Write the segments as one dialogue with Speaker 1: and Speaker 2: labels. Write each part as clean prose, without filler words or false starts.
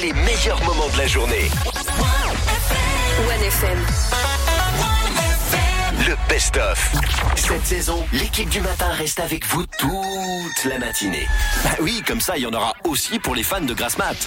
Speaker 1: les meilleurs moments de la journée.
Speaker 2: 1FM.
Speaker 1: Le best-of. Cette saison, l'équipe du matin reste avec vous toute la matinée. Bah oui, comme ça, il y en aura aussi pour les fans de grasse mat.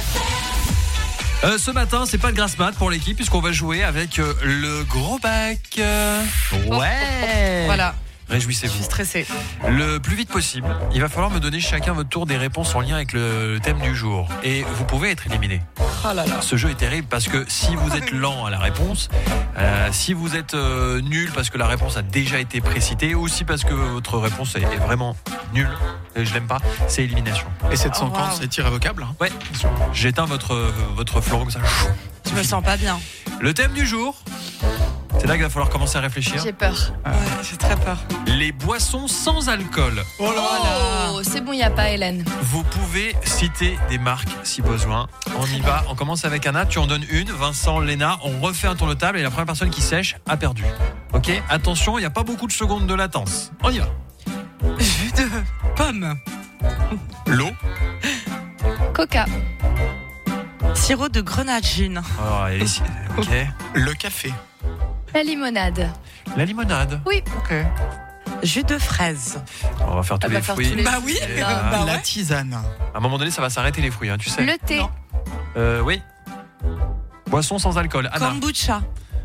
Speaker 3: Ce matin, c'est pas de grasse mat pour l'équipe puisqu'on va jouer avec le gros bac. Ouais.
Speaker 4: Voilà.
Speaker 3: Réjouissez-vous.
Speaker 4: Je suis stressée.
Speaker 3: Le plus vite possible, il va falloir me donner chacun votre tour des réponses en lien avec le thème du jour. Et vous pouvez être éliminé.
Speaker 4: Oh là là.
Speaker 3: Ce jeu est terrible parce que si vous êtes lent à la réponse, si vous êtes nul parce que la réponse a déjà été précitée, ou aussi parce que votre réponse est vraiment nulle, et je l'aime pas, c'est élimination.
Speaker 5: Et 715, c'est irrévocable.
Speaker 3: Ouais, j'éteins votre flanc comme ça.
Speaker 4: Je me sens pas bien.
Speaker 3: Le thème du jour, c'est là qu'il va falloir commencer à réfléchir.
Speaker 6: J'ai peur.
Speaker 4: Ouais, j'ai très peur.
Speaker 3: Les boissons sans alcool.
Speaker 5: Oh là là.
Speaker 6: Oh, c'est bon, il n'y a pas Hélène.
Speaker 3: Vous pouvez citer des marques si besoin. On y va, on commence avec Anna, tu en donnes une, Vincent, Léna, on refait un tour de table et la première personne qui sèche a perdu. Ok, attention, il n'y a pas beaucoup de secondes de latence. On y va.
Speaker 4: Jus de pomme.
Speaker 5: L'eau.
Speaker 6: Coca.
Speaker 4: Sirop de grenade gin.
Speaker 3: Oh, ok.
Speaker 5: Le café.
Speaker 6: La limonade.
Speaker 3: La limonade.
Speaker 6: Oui.
Speaker 3: Ok.
Speaker 4: Jus de fraise.
Speaker 3: On va faire tous
Speaker 6: On
Speaker 3: les
Speaker 6: va faire
Speaker 3: fruits.
Speaker 6: tous les
Speaker 4: Bah oui.
Speaker 3: Et,
Speaker 4: Bah
Speaker 5: La
Speaker 4: ouais.
Speaker 5: tisane.
Speaker 3: À un moment donné, ça va s'arrêter les fruits, hein, tu sais.
Speaker 6: Le thé.
Speaker 4: Non.
Speaker 3: Oui. Boisson sans alcool. Anna.
Speaker 4: Kombucha.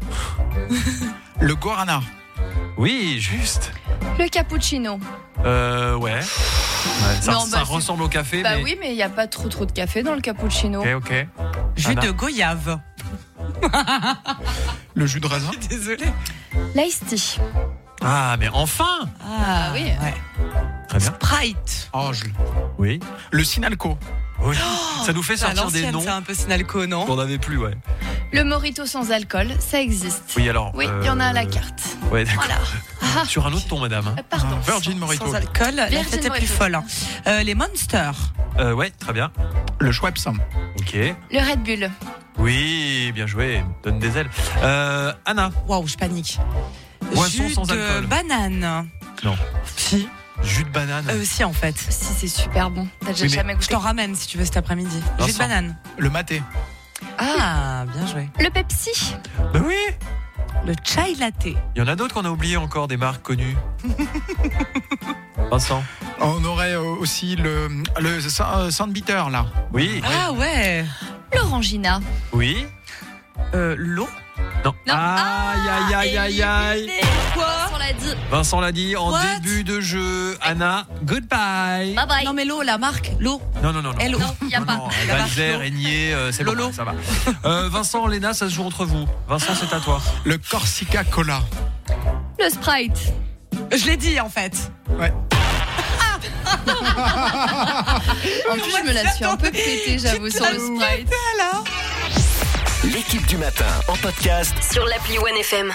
Speaker 5: Le guarana.
Speaker 3: Oui, juste.
Speaker 6: Le cappuccino.
Speaker 3: Ouais. Ça,
Speaker 6: Non,
Speaker 3: ça
Speaker 6: bah,
Speaker 3: ressemble au café,
Speaker 6: Bah
Speaker 3: mais...
Speaker 6: oui, mais il n'y a pas trop de café dans le cappuccino.
Speaker 3: Ok.
Speaker 4: Jus
Speaker 3: Anna.
Speaker 4: de goyave.
Speaker 5: Le jus de raisin.
Speaker 4: Désolée.
Speaker 6: L'ice tea.
Speaker 3: Ah, mais enfin.
Speaker 4: Ah
Speaker 6: oui.
Speaker 4: Ouais.
Speaker 3: Très bien.
Speaker 4: Sprite.
Speaker 5: Oh,
Speaker 3: Oui.
Speaker 5: le Sinalco.
Speaker 3: Oui. Ça nous fait
Speaker 4: C'est à
Speaker 3: sortir des
Speaker 4: l'ancienne,
Speaker 3: noms
Speaker 4: c'est un peu Sinalco, non?
Speaker 3: qu'on n'avait plus, ouais.
Speaker 6: Le mojito sans alcool, ça existe.
Speaker 3: Oui, alors.
Speaker 6: Oui, il y en a à la carte.
Speaker 3: Ouais, d'accord.
Speaker 6: Voilà.
Speaker 3: Sur un autre ton, madame. hein.
Speaker 6: Pardon.
Speaker 5: Virgin Mojito.
Speaker 4: Sans alcool, la
Speaker 6: Virgin
Speaker 4: fête est plus
Speaker 6: Mojito.
Speaker 4: folle. Hein. Les Monsters.
Speaker 3: Ouais, très bien.
Speaker 5: Le Schweppes.
Speaker 3: Ok.
Speaker 6: Le Red Bull.
Speaker 3: Oui, bien joué. Donne des ailes. Anna.
Speaker 4: Waouh, je panique.
Speaker 3: Boisson
Speaker 4: Jus
Speaker 3: sans
Speaker 4: de
Speaker 3: alcool.
Speaker 4: banane.
Speaker 3: Non.
Speaker 4: Si.
Speaker 3: Jus de banane.
Speaker 4: Si, en fait.
Speaker 6: Si, c'est super bon. T'as déjà
Speaker 3: Oui, mais
Speaker 6: jamais
Speaker 4: Je
Speaker 6: goûté.
Speaker 4: t'en ramène si tu veux cet après-midi.
Speaker 3: Vincent.
Speaker 4: Jus de banane.
Speaker 5: Le maté.
Speaker 4: Ah, bien joué.
Speaker 6: Le Pepsi.
Speaker 3: Bah oui.
Speaker 4: Le chai latte.
Speaker 3: Il y en a d'autres qu'on a oublié encore, des marques connues. Vincent.
Speaker 5: On aurait aussi le Sandbitter, là.
Speaker 3: Oui.
Speaker 4: Ah ouais.
Speaker 6: L'Orangina.
Speaker 3: Oui.
Speaker 4: L'eau.
Speaker 3: Non.
Speaker 6: Non.
Speaker 3: Aïe, aïe, aïe, aïe.
Speaker 6: Éliminé.
Speaker 4: Quoi?
Speaker 6: On l'a dit.
Speaker 3: Vincent l'a dit en
Speaker 4: What?
Speaker 3: début de jeu. Anna, goodbye.
Speaker 6: Bye bye.
Speaker 4: Non mais l'eau, la marque, l'eau.
Speaker 3: Non.
Speaker 4: Hello.
Speaker 6: Non, il n'y a pas.
Speaker 3: Non,
Speaker 4: La
Speaker 3: Valzer,
Speaker 4: marque
Speaker 3: Aigné, c'est
Speaker 4: Lolo.
Speaker 3: bon, ça va. Vincent, Léna, ça se joue entre vous. Vincent, c'est à toi.
Speaker 5: Le Corsica Cola.
Speaker 6: Le Sprite.
Speaker 4: Je l'ai dit en fait.
Speaker 5: Ouais.
Speaker 6: En plus, je me la suis un peu pétée, j'avoue, sur le Sprite.
Speaker 4: Alors.
Speaker 1: L'équipe du matin en podcast.
Speaker 2: Sur l'appli 1FM.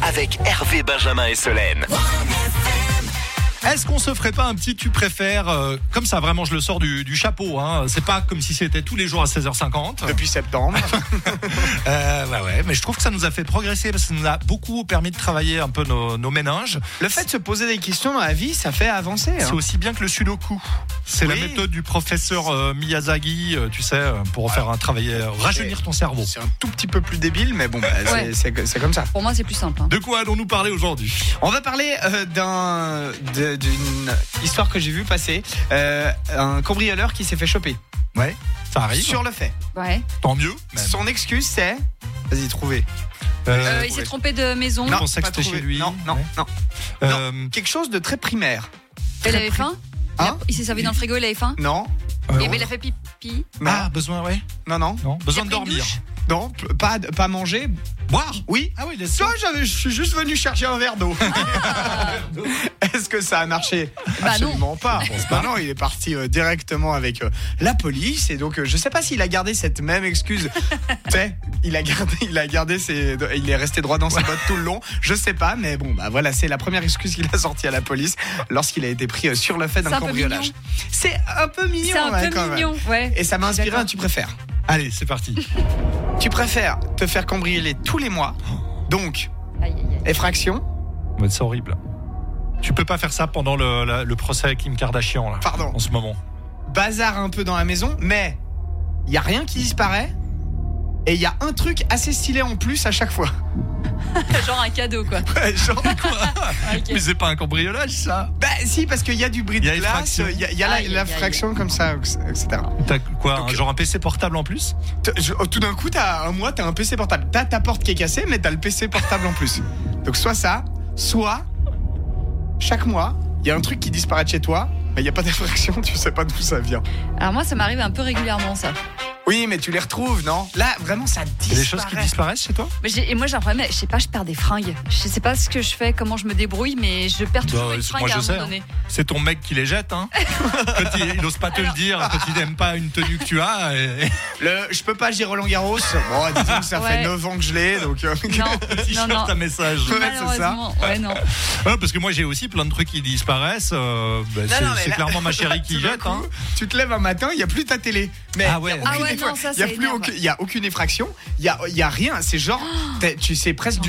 Speaker 1: avec Hervé, Benjamin et Solène.
Speaker 5: Est-ce qu'on se ferait pas un petit tu préfères comme ça, vraiment je le sors du chapeau, hein. C'est pas comme si c'était tous les jours à 16h50
Speaker 2: Depuis septembre.
Speaker 5: ouais, mais je trouve que ça nous a fait progresser parce que ça nous a beaucoup permis de travailler un peu nos méninges.
Speaker 2: Le fait de se poser des questions dans la vie, ça fait avancer.
Speaker 5: C'est aussi bien que le sudoku. C'est la méthode du professeur Miyazaki, tu sais, pour faire un travail, rajeunir ton cerveau.
Speaker 2: C'est un tout petit peu plus débile, mais bon,
Speaker 6: Ouais.
Speaker 2: c'est comme ça.
Speaker 6: Pour moi, c'est plus simple.
Speaker 5: De quoi allons-nous parler aujourd'hui?
Speaker 2: On va parler d'une histoire que j'ai vue passer. Un cambrioleur qui s'est fait choper.
Speaker 5: Ouais, ça arrive.
Speaker 2: Sur le fait.
Speaker 6: Ouais.
Speaker 5: Tant mieux. Même.
Speaker 2: Son excuse, c'est... Vas-y, trouvez.
Speaker 6: Il s'est trompé de maison.
Speaker 5: Non, on sait que
Speaker 2: pas
Speaker 5: c'était
Speaker 2: trouvé.
Speaker 5: chez lui.
Speaker 2: Non. Non, quelque chose de très primaire.
Speaker 6: Il avait faim.
Speaker 2: Hein
Speaker 6: Il s'est servi dans le frigo, il avait faim.
Speaker 2: Non.
Speaker 6: Et il a fait pipi.
Speaker 2: Non.
Speaker 5: Ah, besoin, ouais.
Speaker 2: Non.
Speaker 5: Besoin
Speaker 6: Il
Speaker 5: de
Speaker 6: a pris une
Speaker 5: dormir.
Speaker 6: douche.
Speaker 2: Non, pas manger.
Speaker 5: Boire.
Speaker 2: Oui.
Speaker 5: Ah oui, laisse ça.
Speaker 2: Toi, je suis juste venu chercher un verre d'eau. Est-ce que ça a marché?
Speaker 6: Bah
Speaker 2: Absolument pas. Non, il est parti directement avec la police et donc je sais pas s'il a gardé cette même excuse. Tu sais, il a gardé il est resté droit dans ses bottes tout le long. Je sais pas, mais bon, bah voilà, c'est la première excuse qu'il a sortie à la police lorsqu'il a été pris sur le fait d'un
Speaker 6: C'est un peu
Speaker 2: cambriolage.
Speaker 6: mignon.
Speaker 2: C'est un peu mignon,
Speaker 6: C'est un
Speaker 2: ouais,
Speaker 6: peu
Speaker 2: quand
Speaker 6: mignon,
Speaker 2: même.
Speaker 6: ouais.
Speaker 2: Et ça m'a inspiré
Speaker 6: D'accord.
Speaker 2: un tu préfères.
Speaker 5: Allez, c'est parti.
Speaker 2: Tu préfères te faire cambrioler tous les mois, donc
Speaker 6: Aïe, aïe, aïe.
Speaker 2: effraction.
Speaker 5: Ouais, c'est horrible. Tu peux pas faire ça pendant le procès avec Kim Kardashian là.
Speaker 2: Pardon.
Speaker 5: En ce moment.
Speaker 2: Bazar un peu dans la maison, mais il y a rien qui disparaît et il y a un truc assez stylé en plus à chaque fois.
Speaker 6: Genre un cadeau, quoi.
Speaker 2: Ouais, genre,
Speaker 6: Ok.
Speaker 5: Mais c'est pas un cambriolage ça.
Speaker 2: bah si, parce qu'il y a du bris
Speaker 5: Il y
Speaker 2: de
Speaker 5: a
Speaker 2: glace,
Speaker 5: effraction.
Speaker 2: il y a
Speaker 6: Aïe,
Speaker 2: la
Speaker 6: aïe, aïe.
Speaker 2: fraction comme ça, etc.
Speaker 5: T'as quoi,
Speaker 2: Donc,
Speaker 5: genre un PC portable en plus?
Speaker 2: Tout d'un coup, t'as un PC portable. T'as ta porte qui est cassée, mais t'as le PC portable en plus. Donc soit ça, soit chaque mois, il y a un truc qui disparaît de chez toi, mais il n'y a pas d'effraction, tu sais pas d'où ça vient.
Speaker 6: Alors moi, ça m'arrive un peu régulièrement, ça.
Speaker 2: Oui, mais tu les retrouves, non? Là, vraiment, ça
Speaker 5: Il y a
Speaker 2: disparaît.
Speaker 5: des choses qui disparaissent chez toi?
Speaker 6: Et moi, j'ai un problème. Je sais pas, je perds des fringues. Je sais pas ce que je fais, comment je me débrouille, mais je perds toujours
Speaker 5: Bah,
Speaker 6: une
Speaker 5: moi,
Speaker 6: fringue à
Speaker 5: je
Speaker 6: un
Speaker 5: sais,
Speaker 6: moment donné.
Speaker 5: C'est ton mec qui les jette, hein. Quand il ose pas te le dire, quand il n'aime pas une tenue que tu as.
Speaker 2: Je peux pas, j'ai Roland Garros. Bon, disons que ça fait
Speaker 6: Ouais.
Speaker 2: 9 ans que je l'ai, donc.
Speaker 5: Il
Speaker 6: Non, non.
Speaker 5: cherche un message.
Speaker 2: Ouais, c'est ça.
Speaker 6: Malheureusement, ouais, non.
Speaker 5: Ouais, parce que moi j'ai aussi plein de trucs qui disparaissent.
Speaker 2: non, mais
Speaker 5: C'est
Speaker 2: là-
Speaker 5: clairement ma chérie qui
Speaker 2: Tout d'un
Speaker 5: jette.
Speaker 2: coup,
Speaker 5: Hein.
Speaker 2: Tu te lèves un matin, il n'y a plus ta télé. Mais
Speaker 5: Ah ouais.
Speaker 2: il y a aucune
Speaker 6: Ah ouais,
Speaker 2: effra-
Speaker 6: non, ça,
Speaker 2: il y a
Speaker 6: ça
Speaker 2: plus
Speaker 6: énerve.
Speaker 2: il y a aucune effraction, il y a rien, c'est genre tu sais presque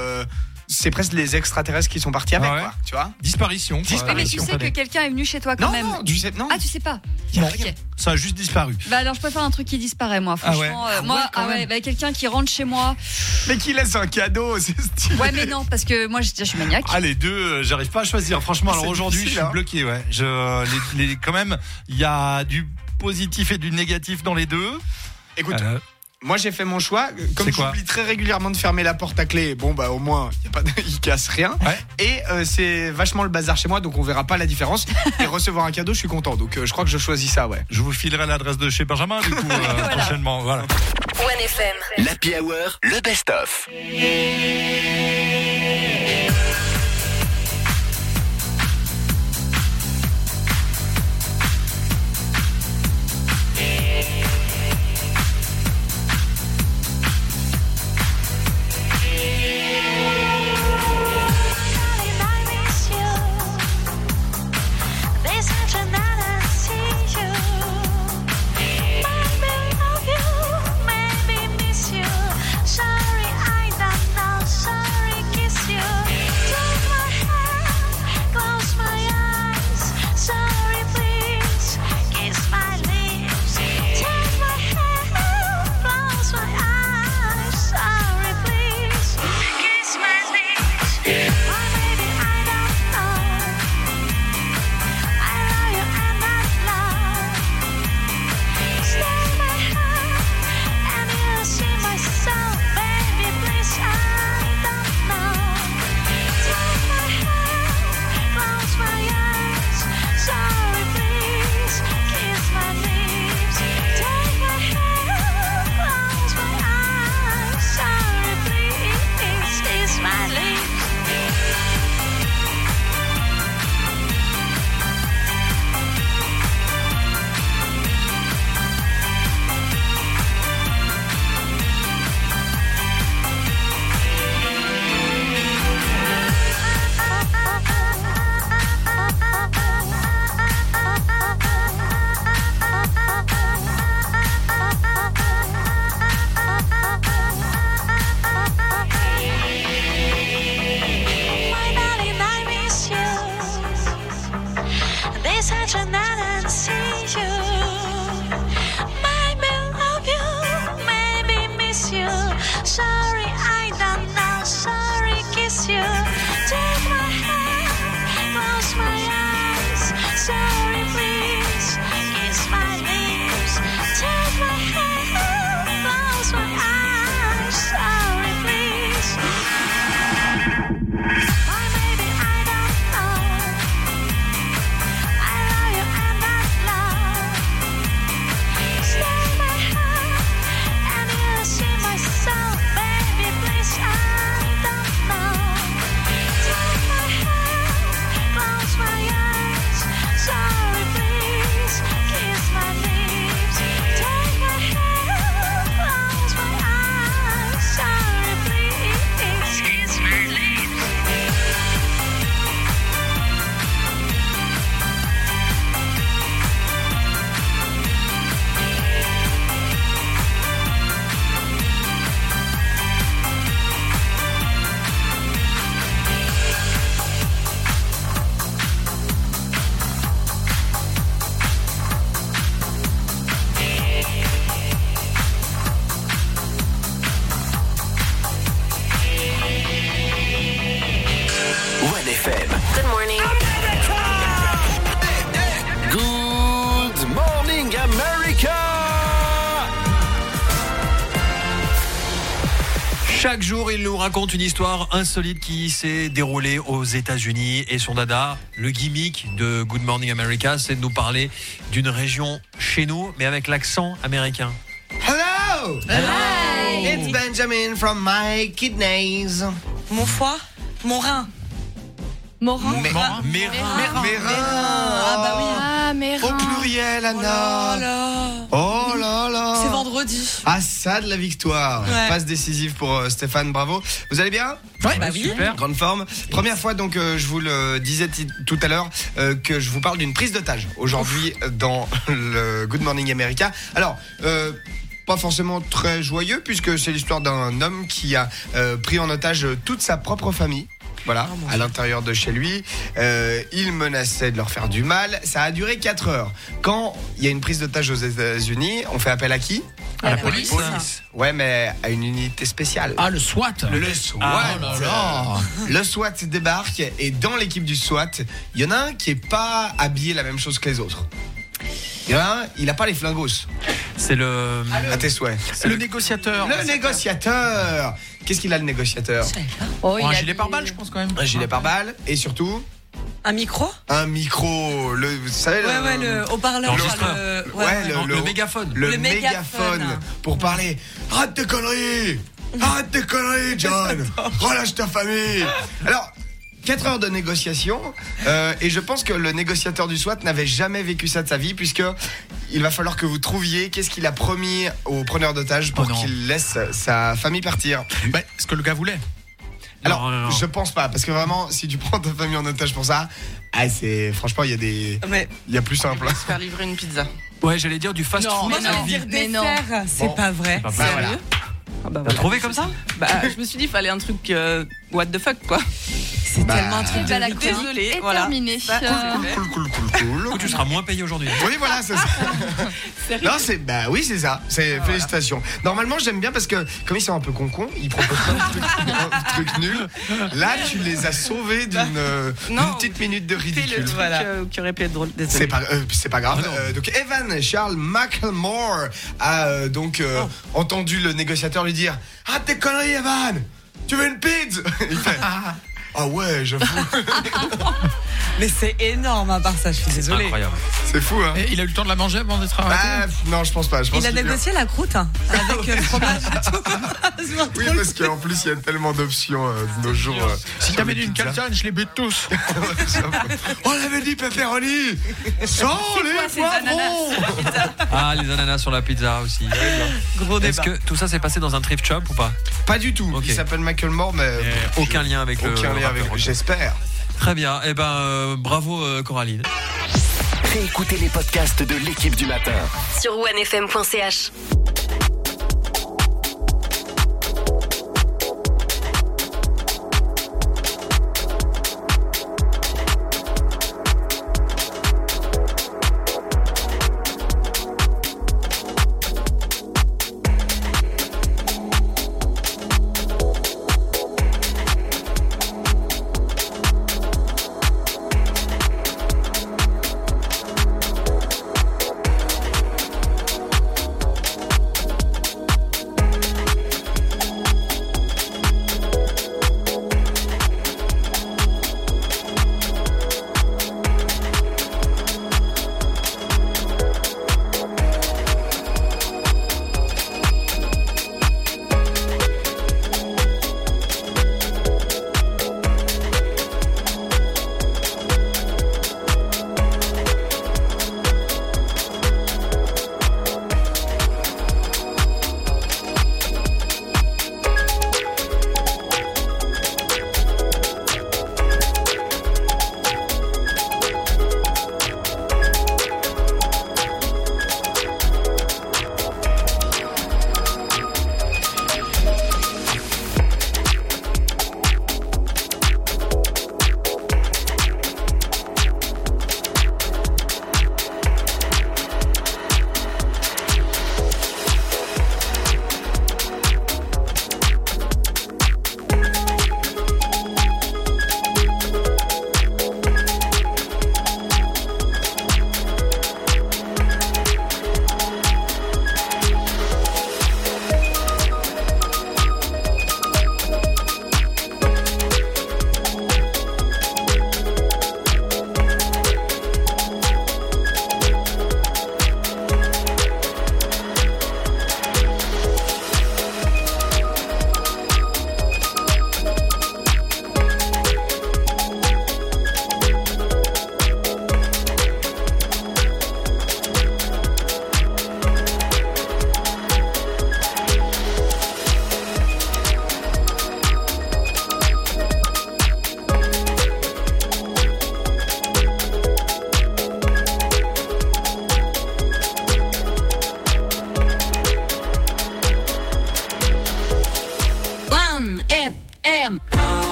Speaker 2: c'est presque les extraterrestres qui sont partis avec,
Speaker 5: Ah ouais.
Speaker 2: quoi, tu vois.
Speaker 5: Disparition. quoi.
Speaker 6: Mais tu sais que quelqu'un est venu chez toi quand
Speaker 2: Non,
Speaker 6: même.
Speaker 2: non, tu sais, non.
Speaker 6: Ah, tu sais pas.
Speaker 2: Y a
Speaker 6: Ok.
Speaker 2: rien.
Speaker 5: Ça a juste disparu.
Speaker 6: Bah alors je préfère un truc qui disparaît, moi.
Speaker 5: Ah ouais.
Speaker 6: Franchement,
Speaker 2: Ah
Speaker 6: moi,
Speaker 2: ouais, quand même.
Speaker 6: bah, quelqu'un qui rentre chez moi.
Speaker 2: Mais qui laisse un cadeau, c'est stylé.
Speaker 6: Ouais, mais non, parce que moi, je suis maniaque.
Speaker 5: Ah les deux, j'arrive pas à choisir. Franchement, alors
Speaker 2: C'est
Speaker 5: aujourd'hui, je
Speaker 2: difficile,
Speaker 5: suis
Speaker 2: hein.
Speaker 5: bloqué. Ouais. Quand même, il y a du positif et du négatif dans les deux.
Speaker 2: Écoute, moi j'ai fait mon choix, comme
Speaker 5: C'est quoi
Speaker 2: j'oublie très régulièrement de fermer la porte à clé. Bon bah au moins il casse rien.
Speaker 5: Ouais.
Speaker 2: Et c'est vachement le bazar chez moi, donc on verra pas la différence. Et recevoir un cadeau, je suis content. Donc je crois que je choisis ça, ouais.
Speaker 5: Je vous filerai l'adresse de chez Benjamin du coup prochainement. Voilà.
Speaker 7: One FM.
Speaker 1: L'Happy Hour, le best-of.
Speaker 8: Sorry, I don't know. Sorry,
Speaker 7: 사전 나는 see you. Maybe love you, maybe miss you. Sorry, I don't know. Sorry, kiss you. Take my hand, close my eyes. Sorry, please, kiss my lips. Take my hand, close my eyes. Sorry, please. Why maybe I don't know. I love you and I love. Stay my heart and you see my soul, baby. Please, I don't know. Take my hand, close my eyes. Sorry, please, kiss my lips. Take my hand, close my eyes. Sorry, please, kiss my lips.
Speaker 1: One FM.
Speaker 8: Good morning.
Speaker 1: Good morning, America!
Speaker 3: Chaque jour, il nous raconte une histoire insolite qui s'est déroulée aux États-Unis. Et son dada, le gimmick de Good Morning America, c'est de nous parler d'une région chez nous, mais avec l'accent américain.
Speaker 9: Hello! It's Benjamin from my kidneys.
Speaker 4: Mon foie, mon rein.
Speaker 6: Morin.
Speaker 3: Mérin.
Speaker 4: Ah bah oui.
Speaker 6: Ah, mais
Speaker 9: Au pluriel,
Speaker 4: Oh
Speaker 9: Anna.
Speaker 4: là.
Speaker 9: Oh là là.
Speaker 4: C'est vendredi.
Speaker 9: Ah, ça de la victoire.
Speaker 4: Ouais.
Speaker 9: Passe décisive pour Stéphane, bravo. Vous allez bien?
Speaker 4: Bah oui.
Speaker 3: Super.
Speaker 9: Grande forme. Première fois, donc, je vous le disais tout à l'heure, que je vous parle d'une prise d'otage aujourd'hui dans le Good Morning America. Alors, pas forcément très joyeux, puisque c'est l'histoire d'un homme qui a pris en otage toute sa propre famille. Voilà, à l'intérieur de chez lui. Il menaçait de leur faire du mal. Ça a duré 4 heures. Quand il y a une prise d'otage aux États-Unis, on fait appel à qui?
Speaker 3: À la police.
Speaker 9: Ouais, mais à une unité spéciale.
Speaker 5: Ah, le SWAT.
Speaker 9: Le SWAT.
Speaker 5: Oh là là.
Speaker 9: Le SWAT débarque et dans l'équipe du SWAT, il y en a un qui est pas habillé la même chose que les autres. Il y en a un, il a pas les flingos.
Speaker 3: C'est le.
Speaker 9: À tes souhaits.
Speaker 5: Le négociateur.
Speaker 9: Le négociateur. Qu'est-ce qu'il a le négociateur?
Speaker 6: Oh,
Speaker 5: Un
Speaker 6: a
Speaker 5: gilet
Speaker 6: des-
Speaker 5: pare-balles, je pense quand même.
Speaker 9: Un gilet pare-balles et surtout
Speaker 4: Un micro.
Speaker 9: un micro. Vous savez
Speaker 4: Ouais, le haut-parleur.
Speaker 3: L'enregistreur.
Speaker 9: le
Speaker 3: mégaphone.
Speaker 9: Le
Speaker 4: Le
Speaker 9: mégaphone
Speaker 4: mégaphone.
Speaker 9: pour parler. Arrête tes conneries! Arrête tes conneries, John! Relâche ta famille! Alors, 4 heures de négociation, et je pense que le négociateur du SWAT n'avait jamais vécu ça de sa vie, puisque il va falloir que vous trouviez qu'est-ce qu'il a promis au preneur d'otage pour
Speaker 5: Oh non.
Speaker 9: qu'il laisse sa famille partir.
Speaker 5: Bah, ce que le gars voulait.
Speaker 9: Alors,
Speaker 3: Non.
Speaker 9: je pense pas, parce que vraiment, si tu prends ta famille en otage pour ça, c'est franchement, il
Speaker 4: Mais
Speaker 9: y a plus simple.
Speaker 8: Se faire livrer une pizza.
Speaker 3: Ouais, j'allais dire du fast-food.
Speaker 4: moi j'allais dire
Speaker 6: Mais non.
Speaker 4: dessert. C'est
Speaker 9: Bon.
Speaker 4: pas vrai.
Speaker 3: Pas
Speaker 9: Bah,
Speaker 3: mal.
Speaker 9: voilà.
Speaker 8: Ah bah
Speaker 3: T'as
Speaker 8: voilà.
Speaker 3: trouvé comme ça?
Speaker 8: Bah, je me suis dit, il fallait un truc what the fuck, quoi.
Speaker 4: C'est
Speaker 9: Bah,
Speaker 4: tellement un truc de
Speaker 6: Bah, la
Speaker 4: mytho.
Speaker 6: chronique
Speaker 8: Désolée,
Speaker 6: est
Speaker 8: voilà.
Speaker 6: terminée.
Speaker 8: Ça,
Speaker 9: Cool.
Speaker 3: Du coup, tu seras moins payé aujourd'hui.
Speaker 9: Oui, voilà, c'est ça. Non, c'est ça. C'est félicitations. Normalement, j'aime bien parce que comme ils sont un peu concons, ils proposent plein de trucs nuls. Là, tu les as sauvés d'une petite minute de
Speaker 8: Fais
Speaker 9: ridicule.
Speaker 8: le truc qui aurait pu être drôle.
Speaker 9: C'est
Speaker 8: Désolée.
Speaker 9: pas grave.
Speaker 3: Ah non.
Speaker 9: Donc Evan Charles McLemore a entendu le négociateur lui dire: "Ah, tes conneries, Evan. Tu veux une pizza?" Il fait: "Ah ouais, j'avoue."
Speaker 4: Mais c'est énorme à part ça, je suis désolée.
Speaker 3: Incroyable.
Speaker 9: C'est fou, hein.
Speaker 5: Et il a eu le temps de la manger avant d'être arrêté.
Speaker 9: Ah, non, je pense pas. Je pense
Speaker 4: Il a
Speaker 9: qu'il-
Speaker 4: négocié la croûte hein, avec fromage et tout. Je me
Speaker 9: Oui,
Speaker 4: retrouve-
Speaker 9: parce qu'en plus, il y a tellement d'options de nos jours.
Speaker 5: Si
Speaker 9: sur
Speaker 5: t'avais
Speaker 9: les
Speaker 5: dit une
Speaker 9: pizzas.
Speaker 5: calzone, je les bute tous.
Speaker 9: On avait dit pepperoni sans les poivrons.
Speaker 3: Ah, les ananas sur la pizza aussi.
Speaker 4: Gros
Speaker 3: Est-ce
Speaker 4: débat.
Speaker 3: que tout ça s'est passé dans un thrift shop ou pas?
Speaker 9: Pas du tout.
Speaker 3: Ok.
Speaker 9: Il s'appelle Macklemore, mais
Speaker 3: Aucun lien avec le.
Speaker 9: aucun lien avec.
Speaker 3: rappeur.
Speaker 9: J'espère.
Speaker 3: Très bien. Eh ben, bravo Coraline.
Speaker 1: Réécoutez les podcasts de l'équipe du matin.
Speaker 8: Sur onefm.ch.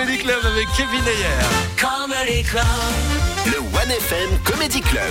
Speaker 5: Comedy Club avec Kevin Ayer.
Speaker 1: Le One FM Comedy Club.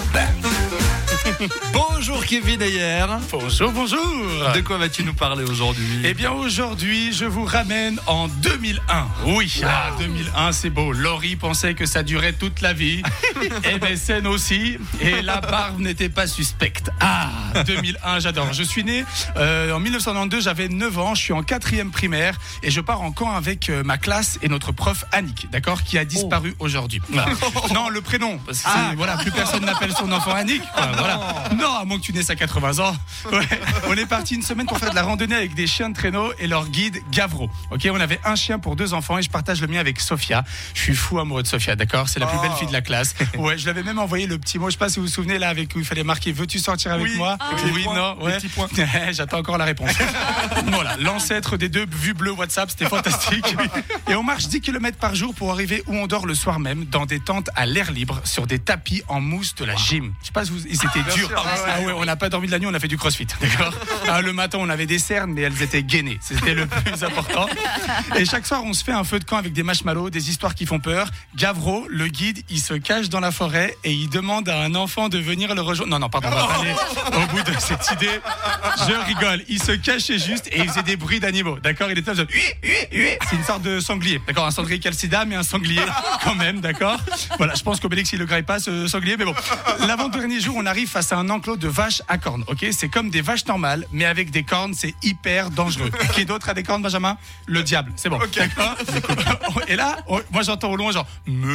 Speaker 5: Bonjour Kevin Ayer.
Speaker 10: Bonjour, bonjour.
Speaker 5: De quoi vas-tu nous parler aujourd'hui?
Speaker 10: Eh bien aujourd'hui, je vous ramène en 2001. Oui, 2001, c'est beau. Laurie pensait que ça durait toute la vie. Et MSN aussi. Et la barbe n'était pas suspecte. 2001, j'adore. Je suis né en 1992, j'avais 9 ans. Je suis en 4e primaire. Et je pars en camp avec ma classe et notre prof Annick, d'accord, qui a disparu aujourd'hui. Voilà. Non, le prénom. Parce que voilà, plus personne n'appelle son enfant Annick. Voilà. Non, à moins que tu naisses à 80 ans. Ouais. On est parti une semaine pour faire de la randonnée avec des chiens de traîneau et leur guide Gavro. Ok, on avait un chien pour 2 enfants et je partage le mien avec Sophia. Je suis fou amoureux de Sophia, d'accord. C'est la plus belle fille de la classe. Ouais, je l'avais même envoyé le petit mot. Je sais pas si vous vous souvenez là avec où il fallait marquer veux-tu sortir avec moi. Oui, non, ouais. J'attends encore la réponse. Voilà, l'ancêtre des 2 vues bleues WhatsApp, c'était fantastique. Et on marche 10 km par jour pour arriver où on dort le soir même, dans des tentes à l'air libre, sur des tapis en mousse de la gym. Je sais pas si c'était dur. On n'a pas dormi de la nuit, on a fait du crossfit, d'accord. Le matin, on avait des cernes, mais elles étaient gainées. C'était le plus important. Et chaque soir, on se fait un feu de camp avec des marshmallows, des histoires qui font peur. Gavro, le guide, il se cache dans la forêt et il demande à un enfant de venir le rejoindre. Non, pardon, on va pas aller au bout de cette idée. Je rigole. Il se cachait juste et il faisait des bruits d'animaux, d'accord. Il était en mode c'est une sorte de sanglier, d'accord. Un sanglier qui a le sida, mais un sanglier quand même, d'accord. Voilà, je pense qu'Obélix il le graille pas ce sanglier, mais bon. L'avant-dernier jour, on arrive face à un enclos de vaches à cornes, ok. C'est comme des vaches normales, mais avec des cornes, c'est hyper dangereux. Qui d'autre a des cornes, Benjamin? Le diable, c'est bon, okay. D'accord. Et là, moi j'entends au loin genre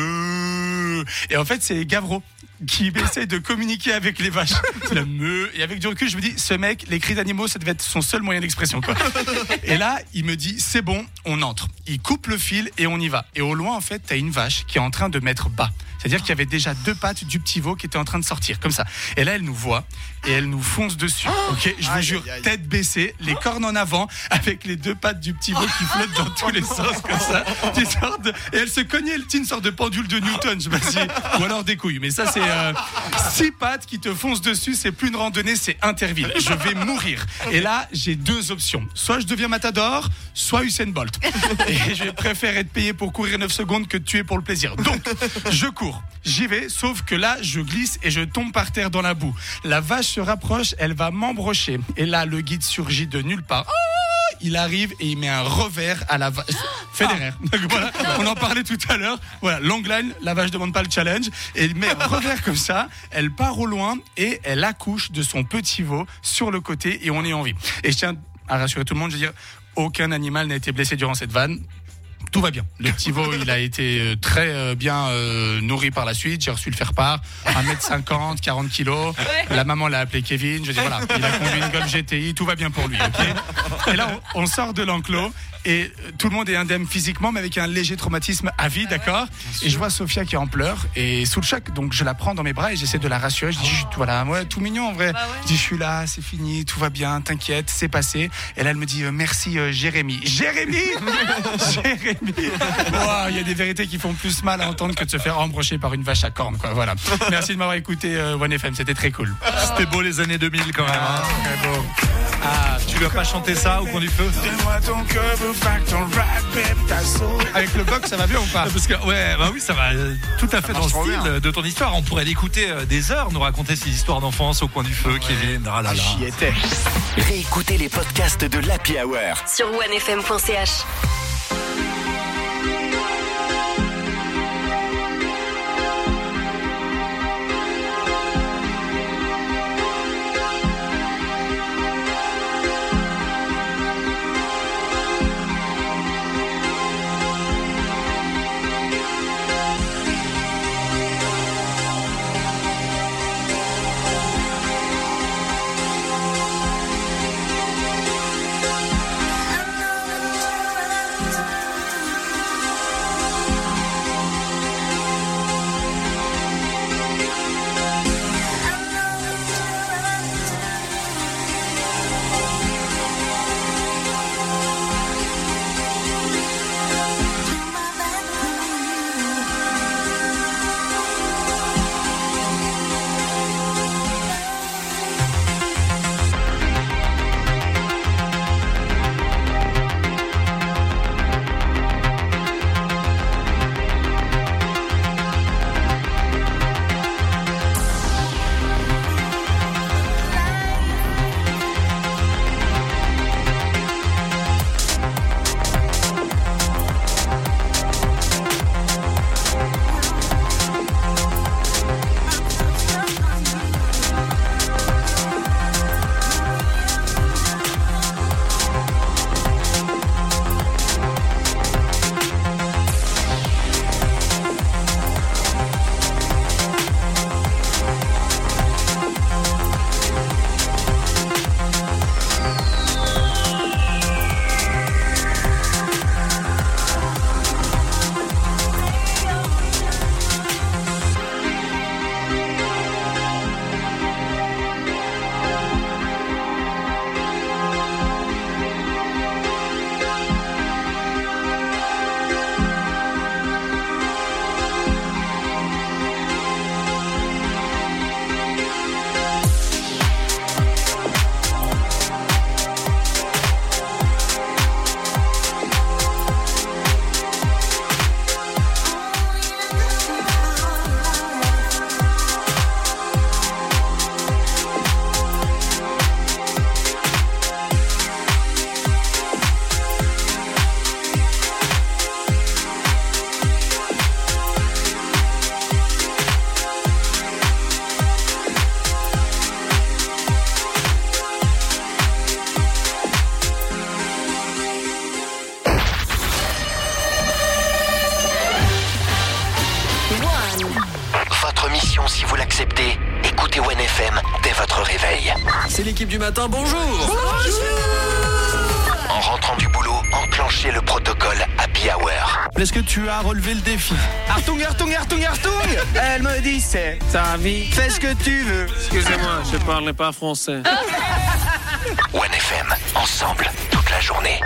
Speaker 10: meuh. Et en fait, c'est Gavro qui essaie de communiquer avec les vaches. C'est la meuh. Et avec du recul, je me dis, ce mec, les cris d'animaux, ça devait être son seul moyen d'expression, quoi. Et là, il me dit, c'est bon, on entre. Il coupe le fil et on y va. Et au loin, en fait, t'as une vache qui est en train de mettre bas. C'est-à-dire qu'il y avait déjà 2 pattes du petit veau qui étaient en train de sortir, comme ça. Et là, elle nous voit et elle nous fonce dessus. Ok, je vous jure, tête baissée, les cornes en avant, avec les 2 pattes du petit veau qui flottent dans tous les sens, comme ça. Et elle se cognait, elle tient une sorte de pendule de Newton, je sais pas si. Ou alors des couilles. Mais ça, c'est 6 pattes qui te foncent dessus, c'est plus une randonnée, c'est Interville. Je vais mourir. Et là, j'ai 2 options. Soit je deviens Matador, soit Usain Bolt. Et je préfère être payé pour courir 9 secondes que de tuer pour le plaisir. Donc, je cours. J'y vais, sauf que là, je glisse et je tombe par terre dans la boue. La vache se rapproche, elle va m'embrocher. Et là, le guide surgit de nulle part. Il arrive et il met un revers à la vache. Federer. Donc voilà, on en parlait tout à l'heure. Voilà, long line, la vache demande pas le challenge. Et il met un revers comme ça, elle part au loin et elle accouche de son petit veau sur le côté et on est en vie. Et je tiens à rassurer tout le monde, je veux dire, aucun animal n'a été blessé durant cette vanne. Tout va bien. Le petit veau, il a été très bien nourri par la suite. J'ai reçu le faire-part. 1m50, 40 kilos. La maman l'a appelé Kevin. Je dis voilà, il a conduit une Golf GTI. Tout va bien pour lui, ok. Et là, on sort de l'enclos et tout le monde est indemne physiquement, mais avec un léger traumatisme à vie, d'accord. Et je vois Sophia qui est en pleurs et sous le choc. Donc je la prends dans mes bras et j'essaie de la rassurer. Je dis voilà, ouais, tout mignon en vrai. Je dis je suis là, c'est fini, tout va bien, t'inquiète, c'est passé. Et là, elle me dit merci Jérémy. Jérémy. Il y a des vérités qui font plus mal à entendre que de se faire embrocher par une vache à cornes, quoi. Voilà. Merci de m'avoir écouté, One FM, c'était très cool.
Speaker 5: C'était beau les années 2000 quand même. Très beau. Tu lui as pas chanté ça au coin du feu?
Speaker 10: Avec le box, ça va bien ou pas?
Speaker 5: Parce que oui, ça va tout à fait dans le style de ton histoire. On pourrait l'écouter des heures, nous raconter ces histoires d'enfance au coin du feu, Kevin.
Speaker 1: J'y étais. Réécoutez les podcasts de l'Happy Hour
Speaker 8: sur onefm.ch.
Speaker 1: accepté. Écoutez OneFM dès votre réveil.
Speaker 3: C'est l'équipe du matin, bonjour.
Speaker 1: En rentrant du boulot, enclenchez le protocole Happy Hour.
Speaker 10: Est-ce que tu as relevé le défi?
Speaker 2: Artung, Artung, Artung, Artung. Elle me dit c'est ta vie, fais ce que tu veux.
Speaker 11: Excusez-moi, je parle pas français.
Speaker 1: OneFM, ensemble, toute la journée.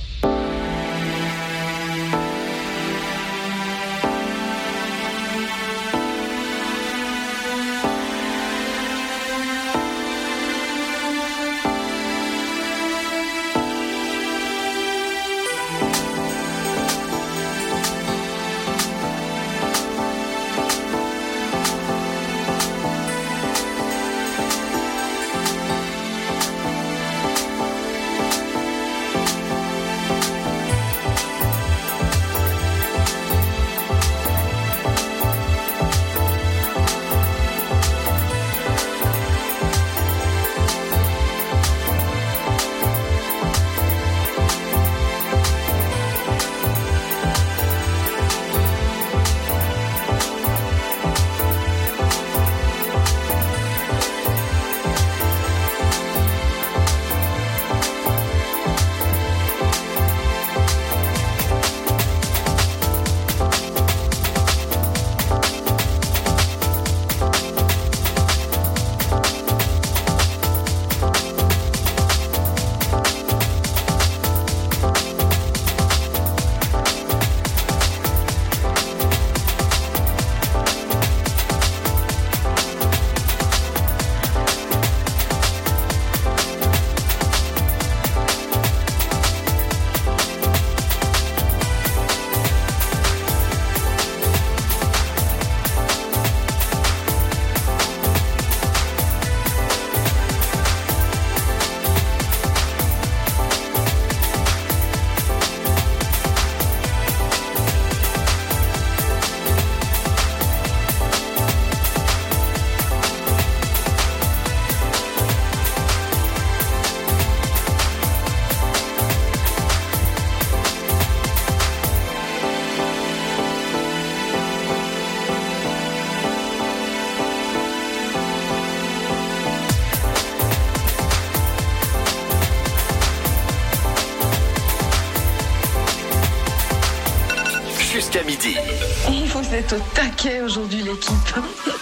Speaker 1: Jusqu'à midi.
Speaker 12: Vous êtes au taquet aujourd'hui, l'équipe.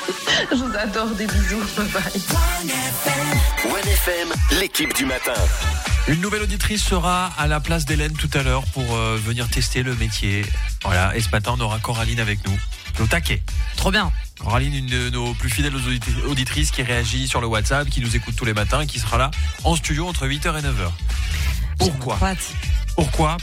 Speaker 12: Je vous adore, des bisous. Bye bye.
Speaker 1: OneFM, l'équipe du matin.
Speaker 3: Une nouvelle auditrice sera à la place d'Hélène tout à l'heure pour venir tester le métier. Voilà, et ce matin, on aura Coraline avec nous. Au taquet.
Speaker 4: Trop bien.
Speaker 3: Coraline, une de nos plus fidèles auditrices qui réagit sur le WhatsApp, qui nous écoute tous les matins, qui sera là en studio entre 8h et 9h. Pourquoi ? Pourquoi ?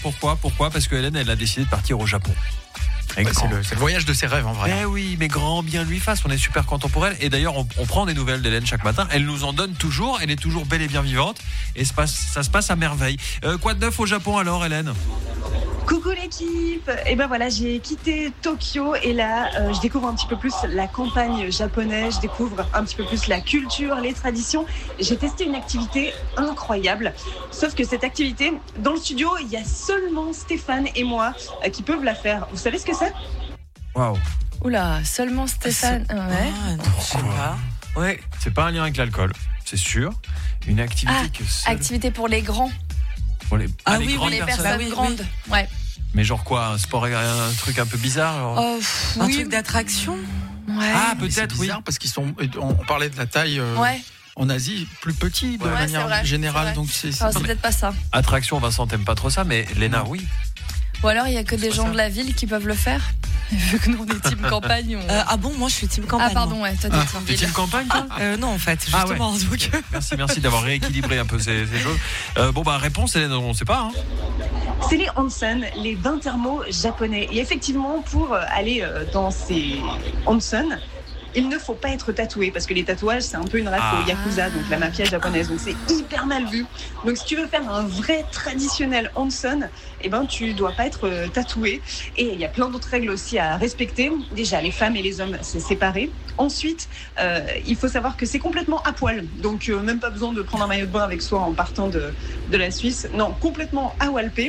Speaker 3: Parce que Hélène, elle a décidé de partir au Japon.
Speaker 5: Ouais, c'est le voyage de ses rêves en vrai.
Speaker 3: Eh oui, mais grand bien lui fasse, on est super content pour elle. Et d'ailleurs, on prend des nouvelles d'Hélène chaque matin. Elle nous en donne toujours, elle est toujours belle et bien vivante. Et ça se passe à merveille. Quoi de neuf au Japon alors, Hélène ?
Speaker 12: Coucou l'équipe. Et ben voilà, j'ai quitté Tokyo et là, je découvre un petit peu plus la campagne japonaise, je découvre un petit peu plus la culture, les traditions. J'ai testé une activité incroyable. Sauf que cette activité, dans le studio, il y a seulement Stéphane et moi qui peuvent la faire. Vous savez ce que c'est ?
Speaker 3: Waouh.
Speaker 6: Oula, seulement Stéphane. Ouais.
Speaker 4: Ah, non, je sais pas. Ouais.
Speaker 3: C'est pas un lien avec l'alcool, c'est sûr. Une activité que seule...
Speaker 6: Activité pour les grands.
Speaker 3: Pour les,
Speaker 6: oui, pour les personnes grandes. Oui. Ouais.
Speaker 3: Mais genre quoi, un sport, un truc un peu bizarre genre...
Speaker 4: Un truc d'attraction.
Speaker 6: Ouais.
Speaker 3: Ah, peut-être, oui.
Speaker 5: Parce qu'ils sont. On parlait de la taille.
Speaker 6: Ouais.
Speaker 5: En Asie, plus petit de manière générale. Donc c'est
Speaker 6: peut-être pas ça.
Speaker 3: Attraction, Vincent, t'aimes pas trop ça, mais Léna, oui.
Speaker 6: Ou alors il y a que des gens de la ville qui peuvent le faire. Vu que nous on est team campagne.
Speaker 4: Ah bon, moi je suis team campagne.
Speaker 6: Ah pardon, ouais, toi
Speaker 3: t'es team campagne toi
Speaker 4: Non en fait, justement. Donc...
Speaker 3: Merci d'avoir rééquilibré un peu ces choses. Réponse, Hélène, on sait pas. Hein.
Speaker 12: C'est les onsen, les bains thermaux japonais. Et effectivement, pour aller dans ces onsen, il ne faut pas être tatoué parce que les tatouages c'est un peu une race au yakuza, donc la mafia japonaise, donc c'est hyper mal vu. Donc si tu veux faire un vrai traditionnel onsen, tu dois pas être tatoué. Et il y a plein d'autres règles aussi à respecter. Déjà les femmes et les hommes c'est séparé. Ensuite il faut savoir que c'est complètement à poil, donc même pas besoin de prendre un maillot de bain avec soi en partant de la Suisse. Non, complètement à walpé.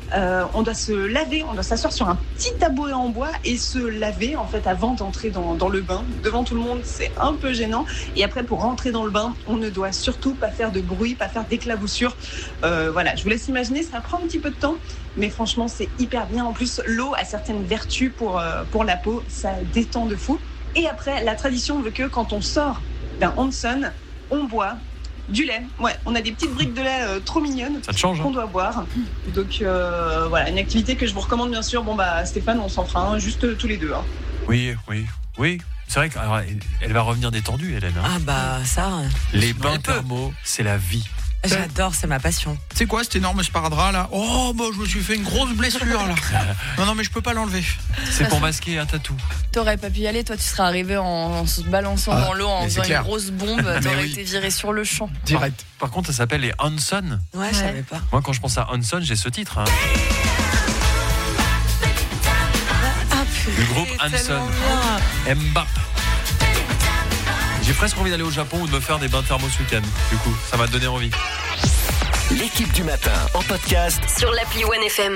Speaker 12: On doit se laver, on doit s'asseoir sur un petit tabouret en bois et se laver en fait avant d'entrer dans le bain. Devant tout le monde, c'est un peu gênant. Et après, pour rentrer dans le bain, on ne doit surtout pas faire de bruit, pas faire d'éclaboussures. Voilà, je vous laisse imaginer, ça prend un petit peu de temps, mais franchement, c'est hyper bien. En plus, l'eau a certaines vertus pour la peau, ça détend de fou. Et après, la tradition veut que quand on sort d'un onsen, on boit du lait. Ouais, on a des petites briques de lait trop mignonnes
Speaker 3: Ça te change,
Speaker 12: qu'on doit boire. Donc voilà, une activité que je vous recommande bien sûr. Bon bah Stéphane, on s'en fera un juste tous les deux. Hein.
Speaker 3: Oui. C'est vrai qu'elle va revenir détendue, Hélène. Hein.
Speaker 4: Ah bah ça.
Speaker 3: Les bains thermaux, c'est la vie.
Speaker 4: J'adore, c'est ma passion.
Speaker 13: C'est quoi cet énorme sparadrap là? Oh bah je me suis fait une grosse blessure là. Non mais je peux pas l'enlever.
Speaker 3: C'est pour masquer un tatou.
Speaker 6: T'aurais pas pu y aller, toi tu serais arrivé en se balançant dans l'eau, en faisant une grosse bombe, t'aurais été viré sur le champ.
Speaker 3: Direct. Par contre, ça s'appelle les Hanson.
Speaker 4: Ouais, je savais pas.
Speaker 3: Moi, quand je pense à Hanson, j'ai ce titre. Hein. Le groupe Hanson. Mbap. J'ai presque envie d'aller au Japon ou de me faire des bains thermaux ce week-end. Du coup, ça m'a donné envie.
Speaker 1: L'équipe du matin en podcast
Speaker 8: sur l'appli OneFM.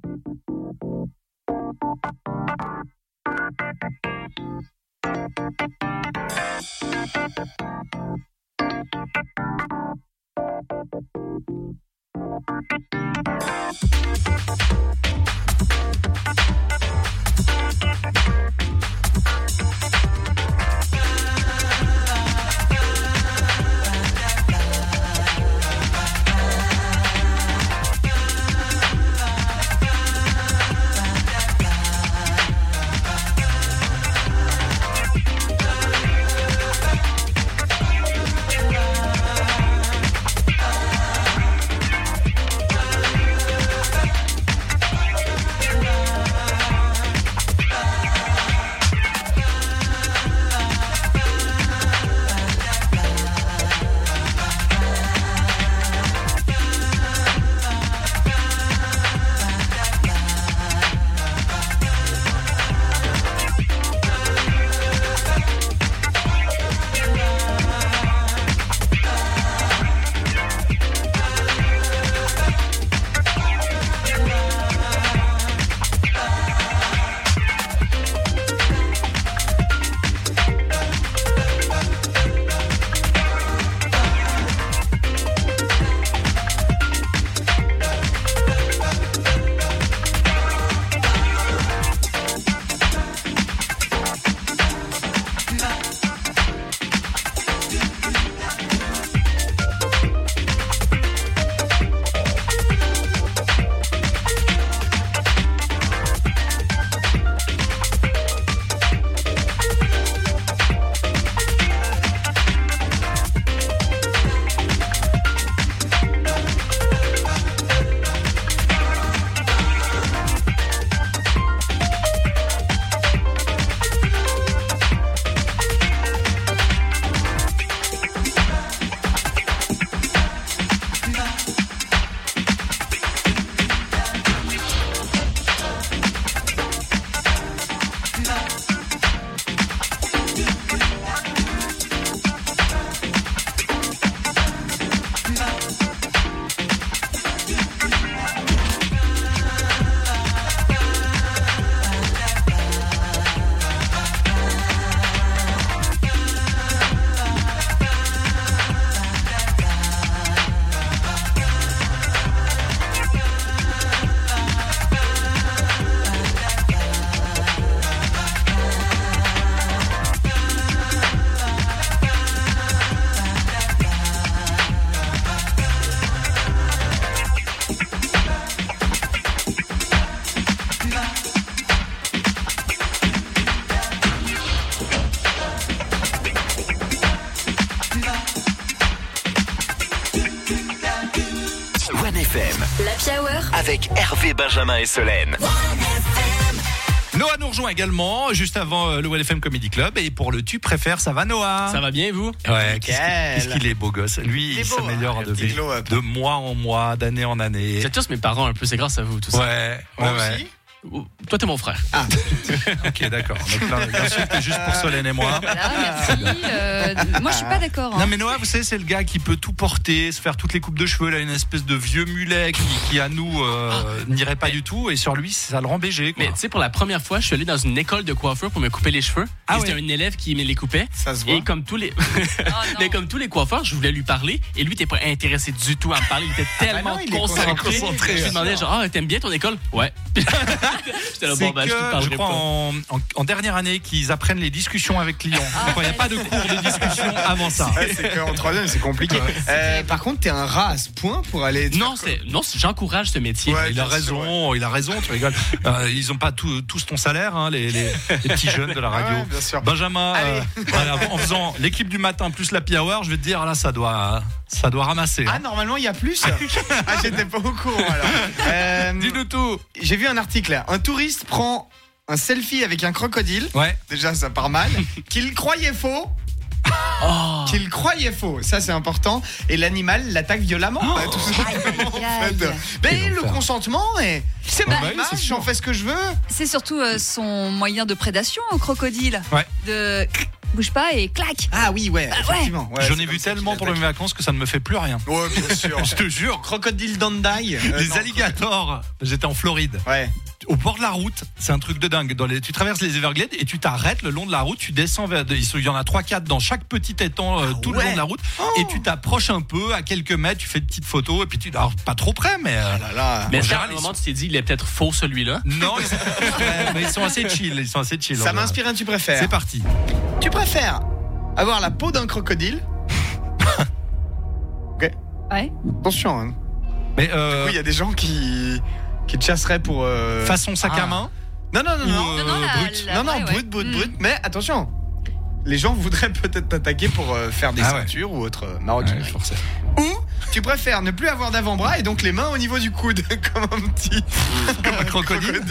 Speaker 1: L'Happy Hour avec Hervé, Benjamin et Solène.
Speaker 5: Noah nous rejoint également juste avant le OneFM Comedy Club. Et pour le tu préfères, ça va Noah?
Speaker 14: Ça va bien et vous?
Speaker 5: Ouais, qu'est-ce qu'il est beau gosse. Lui, il s'améliore de mois en mois, d'année en année.
Speaker 14: Vous êtes tous mes parents un peu, c'est grâce à vous tout ça.
Speaker 5: Ouais.
Speaker 14: Toi, t'es mon frère.
Speaker 5: Ah, ok, d'accord. Donc là, l'insulte est juste pour Solène et moi.
Speaker 6: Voilà, merci. Moi, je suis pas d'accord.
Speaker 5: Non, mais Noah, vous savez, c'est le gars qui peut tout porter, se faire toutes les coupes de cheveux. Là, une espèce de vieux mulet qui à nous, n'irait pas du tout. Et sur lui, ça le rend BG, quoi.
Speaker 14: Mais tu sais, pour la première fois, je suis allé dans une école de coiffeur pour me couper les cheveux.
Speaker 5: Ah
Speaker 14: et c'était un élève qui me les coupait.
Speaker 9: Ça se voit.
Speaker 14: Et comme tous les, mais comme tous les coiffeurs, je voulais lui parler. Et lui, t'es pas intéressé du tout à me parler. Il était tellement concentré. Je lui demandais genre, t'aimes bien ton école? Ouais. J'étais là, bon,
Speaker 5: je crois en dernière année qu'ils apprennent les discussions avec clients. Il n'y a pas de cours de discussion avant ça.
Speaker 9: C'est qu'en troisième, c'est compliqué. Par contre, t'es un rat à ce point pour aller.
Speaker 14: Non, j'encourage ce métier.
Speaker 5: Ouais, il a raison, tu rigoles. Ils n'ont pas tous ton salaire, hein, les petits jeunes de la radio.
Speaker 9: Ouais, bien sûr.
Speaker 5: Benjamin, en faisant l'équipe du matin plus l'happy hour, je vais te dire, là, ça doit ramasser.
Speaker 9: Ah, normalement, il y a plus. J'étais pas au courant alors.
Speaker 5: Dis-nous tout.
Speaker 9: J'ai vu un article là. Un touriste prend un selfie avec un crocodile.
Speaker 5: Ouais.
Speaker 9: Déjà, ça part mal. Qu'il croyait faux. Qu'il croyait faux, ça c'est important. Et l'animal l'attaque violemment. Tout simplement, en fait. Mais le consentement, c'est mon image, j'en fais ce que je veux.
Speaker 6: C'est surtout son moyen de prédation au crocodile.
Speaker 5: Ouais.
Speaker 6: De bouge pas et clac.
Speaker 9: Ah oui, effectivement. Ouais,
Speaker 5: j'en ai vu tellement pour mes vacances que ça ne me fait plus rien.
Speaker 9: Ouais, bien sûr.
Speaker 5: Je te jure.
Speaker 9: Crocodile Dandai.
Speaker 5: Les alligators. J'étais en Floride.
Speaker 9: Ouais.
Speaker 5: Au bord de la route, c'est un truc de dingue. Tu traverses les Everglades et tu t'arrêtes le long de la route, tu descends il y en a 3-4 dans chaque petit étang tout le long de la route et tu t'approches un peu à quelques mètres, tu fais de petites photos et puis alors pas trop près mais
Speaker 14: mais à un moment tu t'es dit il est peut-être faux celui-là.
Speaker 5: Non, mais ils sont assez chill,
Speaker 9: Ça m'inspire un tu préfères.
Speaker 5: C'est parti.
Speaker 9: Tu préfères avoir la peau d'un crocodile? OK.
Speaker 6: Ouais.
Speaker 9: Attention hein.
Speaker 5: Mais
Speaker 9: du coup, il y a des gens qui te chasseraient pour
Speaker 5: façon sac à main.
Speaker 9: Non,
Speaker 5: brut.
Speaker 9: Brut. Mais attention, les gens voudraient peut-être t'attaquer pour faire des ceintures ou autre maroquinerie.
Speaker 5: Forcément.
Speaker 9: Ou tu préfères ne plus avoir d'avant-bras et donc les mains au niveau du coude, comme un petit,
Speaker 5: comme un crocodile.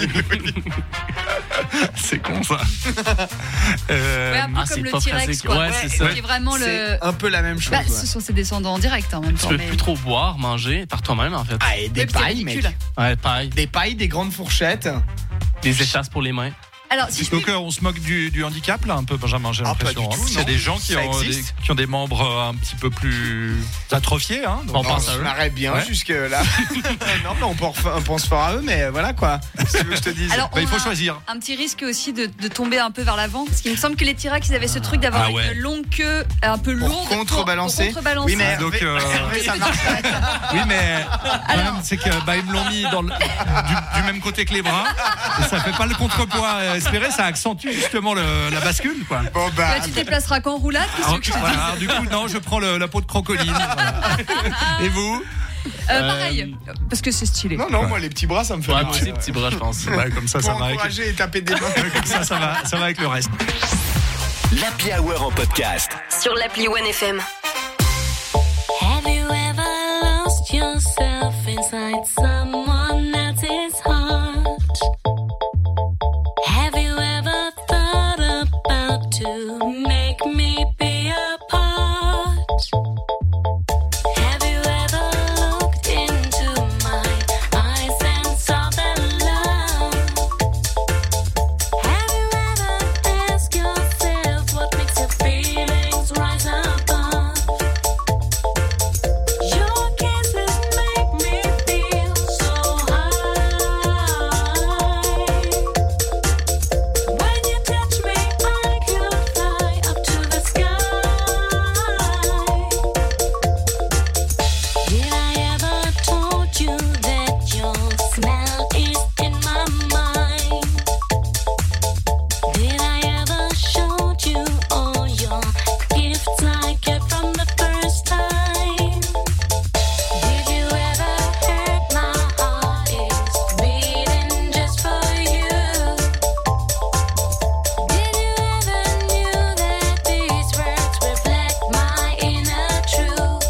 Speaker 5: C'est con ça.
Speaker 6: Un peu comme le T-Rex, quoi.
Speaker 14: Ouais, c'est ça.
Speaker 6: C'est vraiment
Speaker 9: un peu la même chose.
Speaker 6: Ce sont ses descendants en direct en même temps.
Speaker 14: Tu peux plus trop boire, manger par toi-même en fait.
Speaker 9: Ah, et des pailles, mec.
Speaker 14: Ouais, paille.
Speaker 9: Des pailles, des grandes fourchettes.
Speaker 14: Des échasses pour les mains.
Speaker 6: Alors, si
Speaker 5: donc on se moque du handicap là un peu, Benjamin, j'ai l'impression. Il y a des gens qui ont des membres un petit peu plus atrophiés. Hein,
Speaker 9: on pense à eux. On arrête bien jusque là. Non, mais on pense fort à eux, mais voilà quoi. Si tu veux que je te dise.
Speaker 6: Alors,
Speaker 5: il faut choisir.
Speaker 6: Un petit risque aussi de tomber un peu vers l'avant, parce qu'il me semble que les T-Rex ils avaient ce truc d'avoir une longue queue un peu lourde
Speaker 9: pour contrebalancer.
Speaker 6: Oui,
Speaker 9: mais
Speaker 5: donc
Speaker 9: ça marche.
Speaker 5: Oui, mais alors, c'est que ils me l'ont mis du même côté que les bras et ça fait pas le contrepoids espéré, ça accentue justement la bascule quoi.
Speaker 9: Bon
Speaker 6: tu te déplaceras qu'en roulade.
Speaker 5: Alors, du coup non, je prends la peau de crocodile. Et vous?
Speaker 6: Pareil, parce que c'est stylé.
Speaker 9: Non, moi les petits bras ça me fait.
Speaker 14: Moi aussi les petits bras je pense.
Speaker 5: Comme ça
Speaker 9: pour
Speaker 5: va
Speaker 9: encourager et taper des mains.
Speaker 5: Comme ça va avec le reste.
Speaker 1: L'Happy Hour en podcast
Speaker 8: sur l'appli OneFM.
Speaker 7: Have you ever lost yourself inside someone else's heart? Have you ever thought about to make me be a part? Have you ever looked into my eyes and saw the love? Have you ever asked yourself what makes your feelings rise above? Your kisses make me feel so high. When you touch me, I could fly up to the sky. Did I ever told you that your smell is in my mind? Did I ever showed you all your gifts I get from the first time? Did you ever hurt my heart is beating just for you? Did you ever knew that these words reflect my inner truth?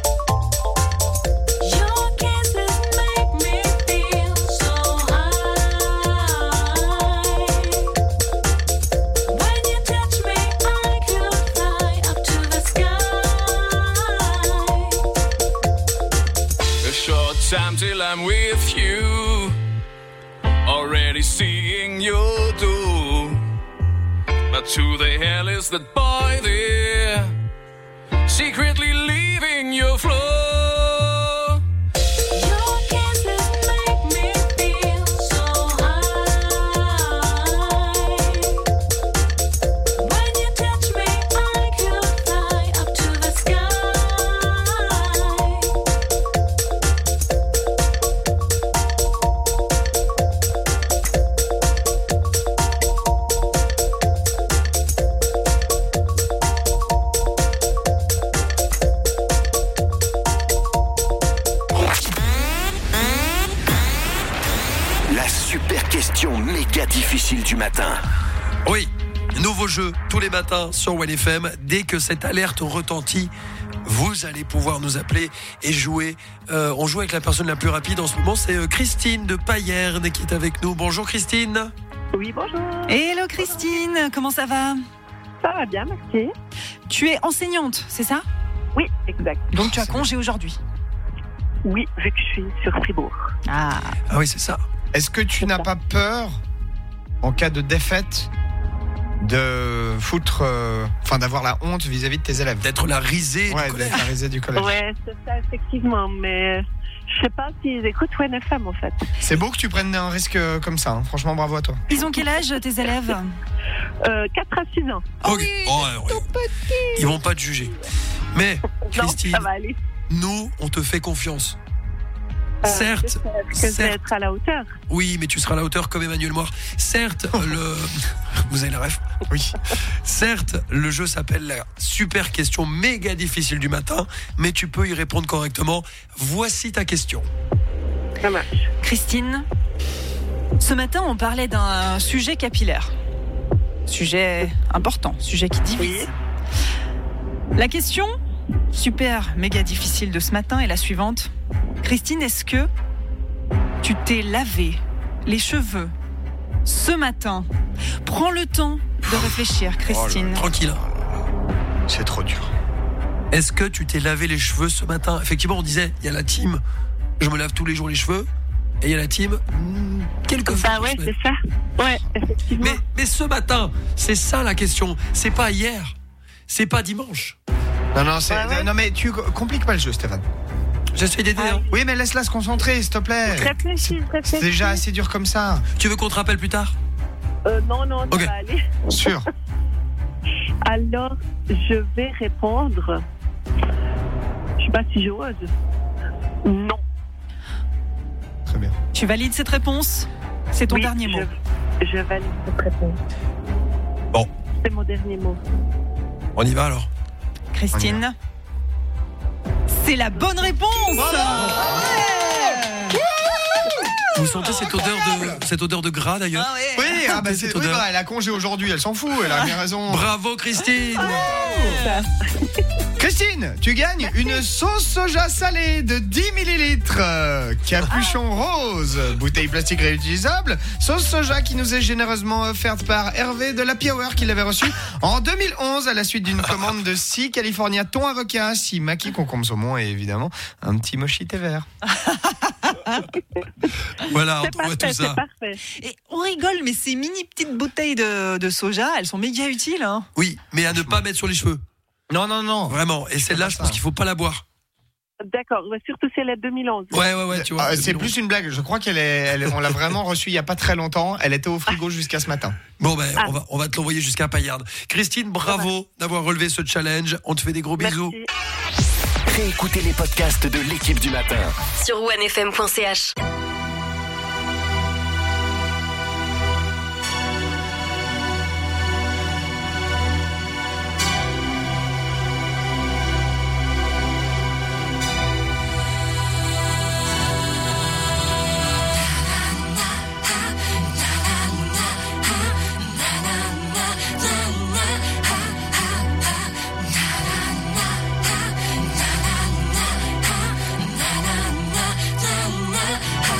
Speaker 7: Your kisses make me feel so high. When you touch me, I could fly up to the sky.
Speaker 11: A short time till I'm with you. Already see What to the hell is that boy there? Secretly leaving your floor.
Speaker 7: Your kisses make me feel so high. When you touch me, I could fly up to the sky.
Speaker 1: La super question méga difficile du matin.
Speaker 3: Oui, nouveau jeu tous les matins sur OneFM. Dès que cette alerte retentit, vous allez pouvoir nous appeler et jouer. On joue avec la personne la plus rapide en ce moment, c'est Christine de Payerne qui est avec nous. Bonjour Christine.
Speaker 15: Oui, bonjour.
Speaker 4: Hello Christine, comment ça va?
Speaker 15: Ça va bien, merci.
Speaker 4: Tu es enseignante, c'est ça?
Speaker 15: Oui, exact.
Speaker 4: Donc tu as congé aujourd'hui?
Speaker 15: Oui, vu que je suis sur Fribourg.
Speaker 4: Ah
Speaker 3: oui, c'est ça.
Speaker 2: Est-ce que tu n'as pas peur, en cas de défaite, de foutre, d'avoir la honte vis-à-vis de tes élèves?
Speaker 3: D'être la risée
Speaker 2: du collège. D'être la risée du collège.
Speaker 15: Ouais, c'est ça, effectivement, mais je sais pas s'ils écoutent OneFM, en fait.
Speaker 2: C'est beau que tu prennes un risque comme ça, hein. Franchement, bravo à toi.
Speaker 4: Ils ont quel âge tes élèves?
Speaker 15: 4 à 6 ans.
Speaker 3: Ok. Ils vont pas te juger. Mais, Christine,
Speaker 15: non, ça va aller.
Speaker 3: nous, on te fait confiance. Certes,
Speaker 15: que je vais être à la hauteur.
Speaker 3: Oui, mais tu seras à la hauteur comme Emmanuel Moir. Certes, vous avez la ref?
Speaker 2: Oui.
Speaker 3: Certes, le jeu s'appelle la super question méga difficile du matin, mais tu peux y répondre correctement. Voici ta question.
Speaker 15: Ça marche.
Speaker 4: Christine, ce matin, on parlait d'un sujet capillaire. Sujet important, sujet qui divise. La question super méga difficile de ce matin est la suivante. Christine, est-ce que tu t'es lavé les cheveux ce matin? Prends le temps de réfléchir, Christine.
Speaker 3: Tranquille.
Speaker 2: C'est trop dur.
Speaker 3: Est-ce que tu t'es lavé les cheveux ce matin? Effectivement, on disait, il y a la team, je me lave tous les jours les cheveux, et il y a la team, quelques fois.
Speaker 15: Bah ouais, c'est ça. Ouais, effectivement.
Speaker 3: Mais ce matin, c'est ça la question. C'est pas hier, c'est pas dimanche.
Speaker 2: Non, mais tu compliques pas le jeu, Stéphane.
Speaker 3: J'essaie d'aider. Hein.
Speaker 2: Oui, mais laisse-la se concentrer, s'il te plaît.
Speaker 15: Réfléchis.
Speaker 2: C'est déjà assez dur comme ça.
Speaker 3: Tu veux qu'on te rappelle plus tard?
Speaker 15: Non, ça va aller.
Speaker 2: Sûr.
Speaker 15: Alors, je vais répondre. Je sais pas si j'ose. Non.
Speaker 2: Très bien.
Speaker 4: Tu valides cette réponse? C'est ton dernier mot.
Speaker 15: Je valide cette réponse.
Speaker 3: Bon.
Speaker 15: C'est mon dernier mot.
Speaker 3: On y va alors.
Speaker 4: Christine, c'est la bonne réponse.
Speaker 3: Vous sentez cette odeur de gras d'ailleurs?
Speaker 2: Oui, elle a congé aujourd'hui, elle s'en fout, elle a bien raison.
Speaker 3: Bravo Christine.
Speaker 2: Christine, tu gagnes une sauce soja salée de 10 millilitres, capuchon rose, bouteille plastique réutilisable, sauce soja qui nous est généreusement offerte par Hervé de l'Happy Hour qui l'avait reçue en 2011 à la suite d'une commande de 6 California thon avocat, 6 maquis concombre saumon et évidemment un petit mochi thé vert.
Speaker 3: Voilà, on trouve tout ça.
Speaker 4: Et on rigole, mais ces mini petites bouteilles de soja, elles sont méga utiles. Hein.
Speaker 3: Oui, mais à ne pas mettre sur les cheveux.
Speaker 2: Non.
Speaker 3: Vraiment. Et celle-là, je pense qu'il faut pas la boire.
Speaker 15: D'accord, surtout si elle est de 2011.
Speaker 3: Ouais, tu vois.
Speaker 2: C'est plus une blague. Je crois on l'a vraiment reçue il y a pas très longtemps. Elle était au frigo jusqu'à ce matin.
Speaker 3: Bon, on va te l'envoyer jusqu'à Payerne. Christine, bravo d'avoir relevé ce challenge. On te fait des gros bisous.
Speaker 1: Réécoutez les podcasts de l'équipe du matin
Speaker 8: sur onefm.ch.
Speaker 7: Na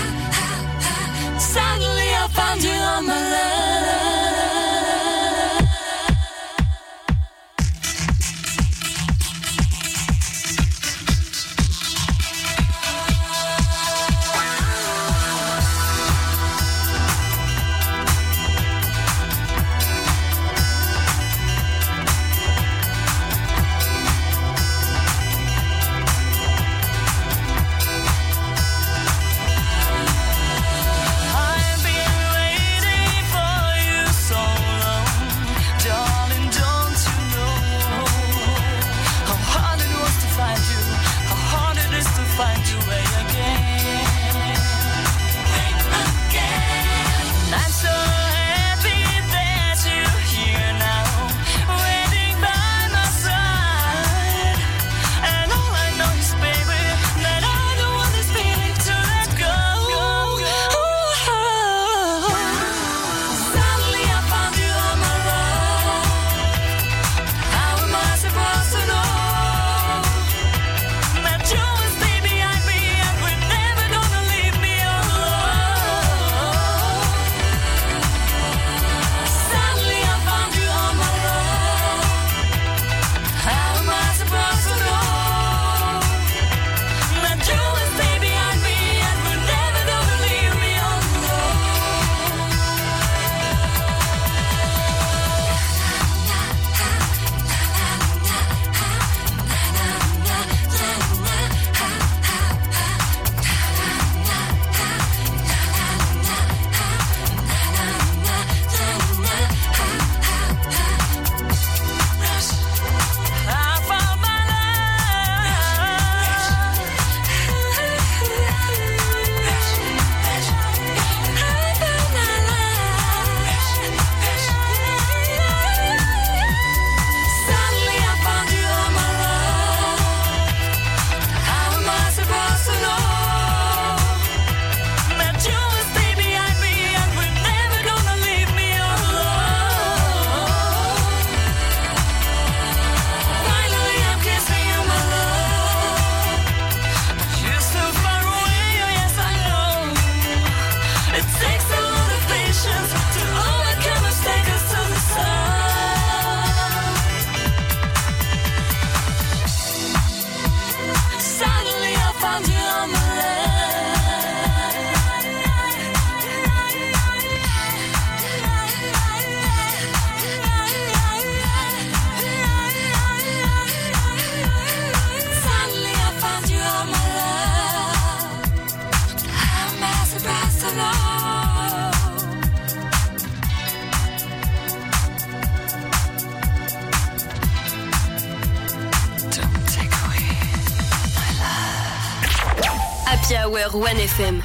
Speaker 8: l'Happy Hour 1FM.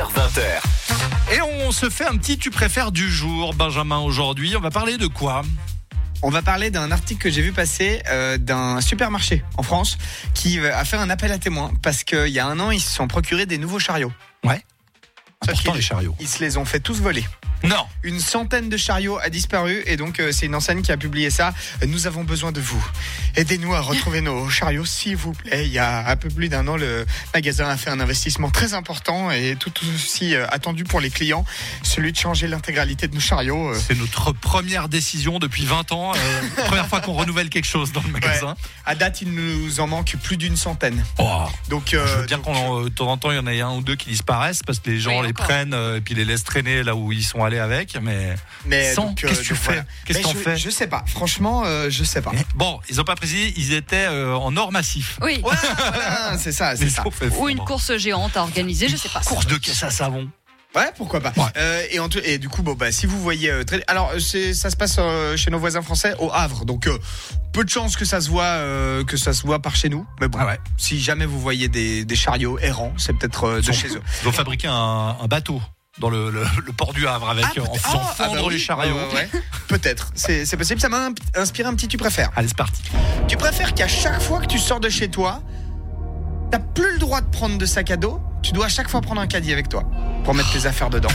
Speaker 1: 16h20.
Speaker 5: Et on se fait un petit tu préfères du jour, Benjamin, aujourd'hui. On va parler de quoi ?
Speaker 2: On va parler d'un article que j'ai vu passer d'un supermarché en France qui a fait un appel à témoins parce qu'il y a un an, ils se sont procurés des nouveaux chariots.
Speaker 5: Ouais.
Speaker 2: Important,
Speaker 5: les chariots.
Speaker 2: Ils se les ont fait tous voler.
Speaker 5: Non.
Speaker 2: Une centaine de chariots a disparu et donc c'est une enseigne qui a publié ça. Nous avons besoin de vous. Aidez-nous à retrouver nos chariots, s'il vous plaît. Il y a un peu plus d'un an, le magasin a fait un investissement très important et tout aussi attendu pour les clients, celui de changer l'intégralité de nos chariots.
Speaker 5: C'est notre première décision depuis 20 ans. Première fois qu'on renouvelle quelque chose dans le magasin.
Speaker 2: Ouais. À date, il nous en manque plus d'une centaine.
Speaker 5: Oh.
Speaker 2: Donc,
Speaker 5: je veux dire de temps en temps, il y en a un ou deux qui disparaissent parce que les gens les prennent et puis les laissent traîner là où ils sont allés avec. Mais qu'est-ce que tu fais
Speaker 2: voilà.
Speaker 5: Qu'est-ce qu'on fait?
Speaker 2: Je sais pas. Franchement, je sais pas.
Speaker 5: Bon, ils ont pas précisé, ils étaient en or massif.
Speaker 4: Oui.
Speaker 2: Ouais, voilà, c'est ça.
Speaker 4: Ou une course géante à organiser, je sais pas.
Speaker 5: Course de caisse à savon.
Speaker 2: Ouais, pourquoi pas. Ouais. Et du coup, si vous voyez, alors ça se passe chez nos voisins français au Havre, donc peu de chances que ça se voit par chez nous. Mais bon, si jamais vous voyez des chariots errants, c'est peut-être de chez eux.
Speaker 5: Ils ont fabriqué un bateau dans le port du Havre avec en faisant fondre les chariots.
Speaker 2: Ouais. Peut-être, c'est possible. Ça m'a inspiré un petit tu préfères.
Speaker 5: Allez, c'est parti.
Speaker 2: Tu préfères qu'à chaque fois que tu sors de chez toi, t'as plus le droit de prendre de sac à dos. Tu dois à chaque fois prendre un caddie avec toi pour mettre tes affaires dedans.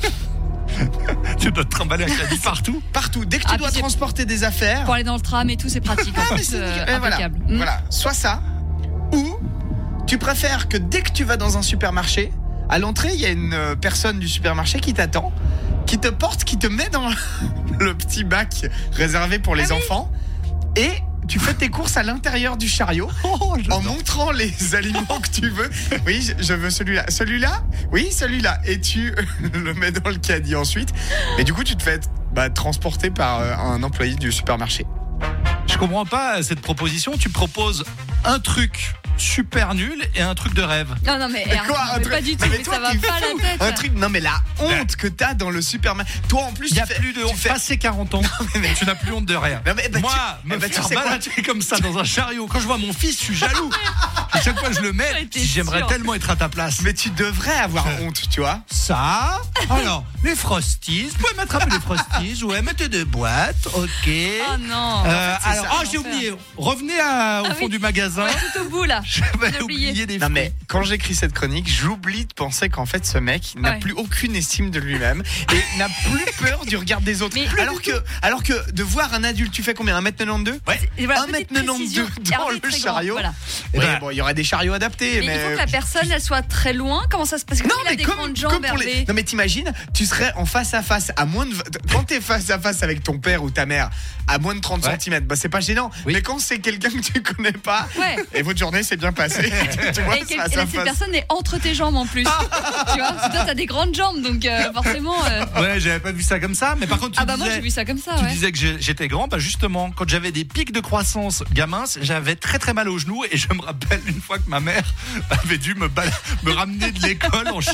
Speaker 5: Tu dois te trimballer un caddie partout.
Speaker 2: Partout. Dès que tu dois transporter des affaires.
Speaker 4: Pour aller dans le tram et tout, c'est pratique. Impeccable.
Speaker 2: Voilà. Soit ça, ou tu préfères que dès que tu vas dans un supermarché, à l'entrée, il y a une personne du supermarché qui t'attend, qui te porte, qui te met dans le petit bac réservé pour les enfants, et tu fais tes courses à l'intérieur du chariot en montrant les aliments que tu veux. Oui, je veux celui-là. Celui-là ? Oui, celui-là. Et tu le mets dans le caddie ensuite. Et du coup, tu te fais transporter par un employé du supermarché.
Speaker 5: Je comprends pas cette proposition. Tu proposes un truc super nul et un truc de rêve.
Speaker 4: Non, mais pas du tout. Mais ça va pas la tête.
Speaker 2: Un truc, non, mais la honte que t'as dans le supermarché. Toi, en plus,
Speaker 5: il y a plus de honte. Passé 40 ans, tu n'as plus honte de rien. Non, mais moi, me faire balader comme ça dans un chariot, quand je vois mon fils, je suis jaloux. À chaque fois que je le mets, j'aimerais tellement être à ta place.
Speaker 2: Mais tu devrais avoir honte, tu vois.
Speaker 13: Ça, alors, les Frosties, vous pouvez mettre un peu les Frosties, ouais, mettez des boîtes, ok.
Speaker 4: Oh non.
Speaker 13: J'ai oublié, revenez au fond du magasin.
Speaker 4: Tout au bout là.
Speaker 2: J'avais oublié des fruits. Mais quand j'écris cette chronique, j'oublie de penser qu'en fait ce mec n'a plus aucune estime de lui-même et n'a plus peur du regard des autres. Alors que de voir un adulte, tu fais combien, 1m92 ?
Speaker 4: Ouais.
Speaker 2: 1m92 dans le chariot. Voilà. Bon, il y aurait des chariots adaptés.
Speaker 4: Mais il faut que la personne elle soit très loin. Comment ça se passe ? Non, mais il a des grandes jambes.
Speaker 2: Non mais t'imagines, tu serais en face à face à moins de quand t'es face à face avec ton père ou ta mère à moins de 30 cm, c'est pas gênant. Oui. Mais quand c'est quelqu'un que tu connais pas et votre journée s'est bien passée, tu vois,
Speaker 4: et cette personne est entre tes jambes en plus. Tu vois, parce que toi t'as des grandes jambes, donc forcément.
Speaker 5: Ouais, j'avais pas vu ça comme ça, mais par contre
Speaker 4: moi j'ai vu ça comme ça.
Speaker 5: Tu disais que j'étais grand, justement, quand j'avais des pics de croissance gamin, j'avais très très mal aux genoux et je me rappelle une fois que ma mère avait dû me ramener de l'école en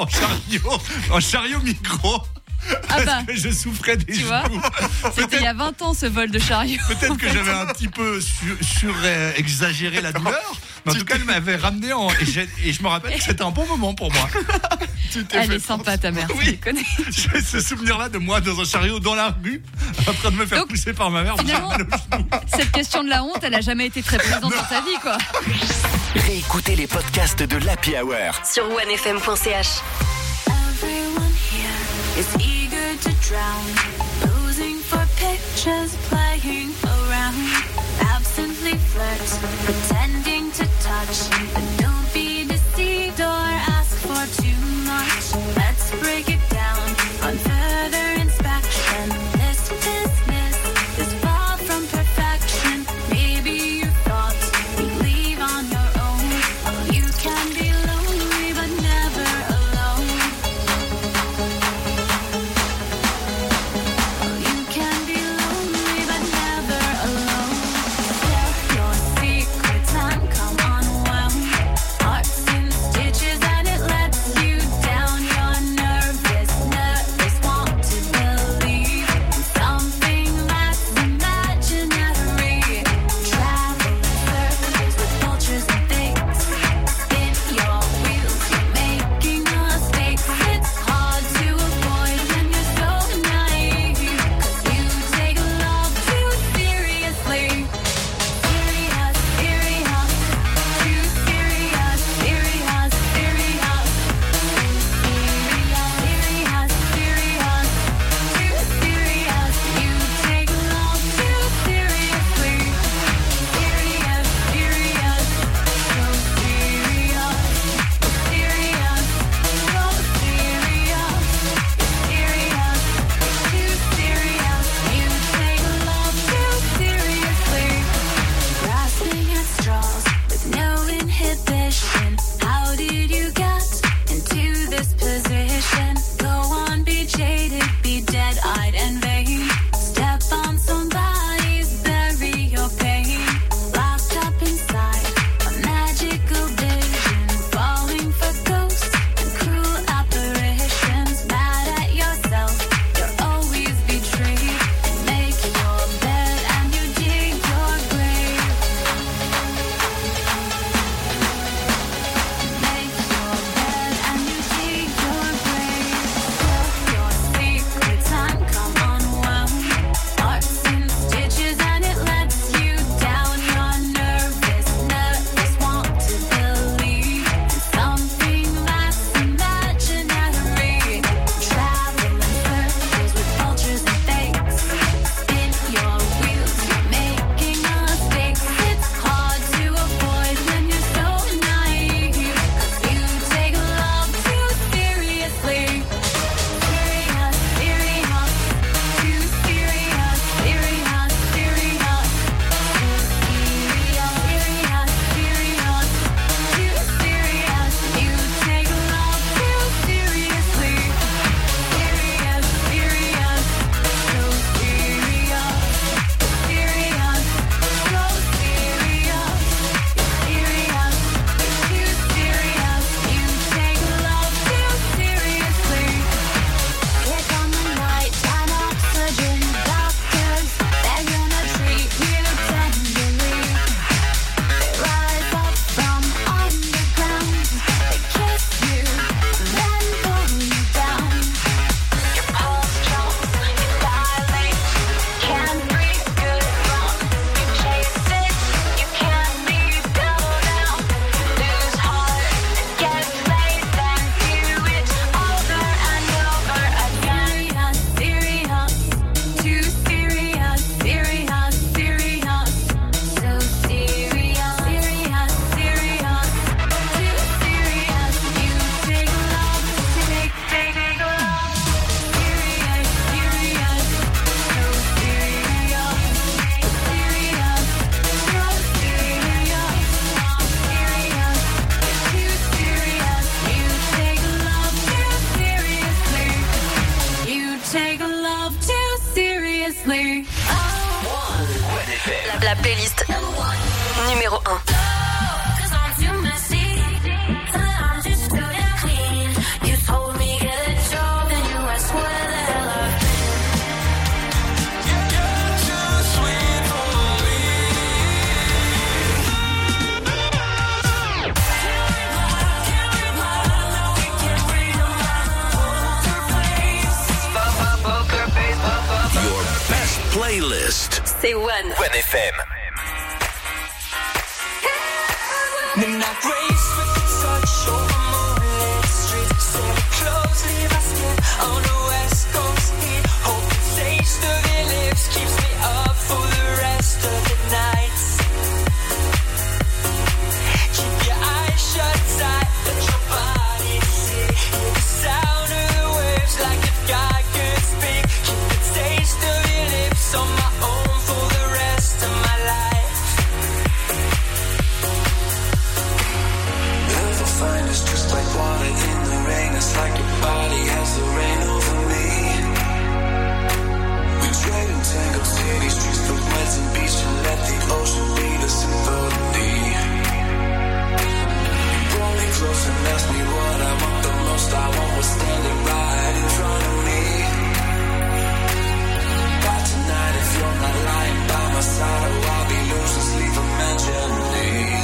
Speaker 5: chariot micro. Parce que je souffrais des genoux.
Speaker 4: C'était il y a 20 ans ce vol de chariot.
Speaker 5: Peut-être que j'avais un petit peu exagéré la douleur. Mais en tout cas, elle m'avait ramené et je me rappelle que c'était un bon moment pour moi.
Speaker 4: Elle est sympa ta mère,
Speaker 5: oui. J'ai ce souvenir-là de moi dans un chariot dans la rue, en train de me faire pousser par ma mère.
Speaker 4: Finalement, cette question de la honte, elle a jamais été très présente dans ta vie, quoi.
Speaker 1: Réécoutez les podcasts de l'Happy Hour
Speaker 8: sur onefm.ch.
Speaker 7: Is eager to drown, posing for pictures, playing around, absently flirts, pretending to touch, but don't be deceived or ask for too much. Let's break it down on further inspection. This business is far from perfection. Maybe you thought you'd leave on your own. Oh, you can be lonely but never alone. You can be lonely but never alone. Tell your secrets.
Speaker 8: La playlist numéro 1.
Speaker 1: Your best playlist.
Speaker 8: C'est One.
Speaker 1: One FM.
Speaker 7: Midnight race with the touch over moonlit streets. Set it close, leave our skin on the west coast heat. Hope the taste of your lips keeps me up for the rest of the night. Keep your eyes shut tight, let your body see. Hear the sound of the waves like if God could speak. Keep the taste of your lips on my own for the rest of my life. You'll find us just like water in the rain. It's like your body has the reign over me. We trade in tangled city streets, the winds and beach, and let the ocean lead us in melody. You pull me close and ask me what I want the most. I want what's standing right in front of me. By tonight, if you're not lying by my side, oh, I'll be loose, sleep imagining.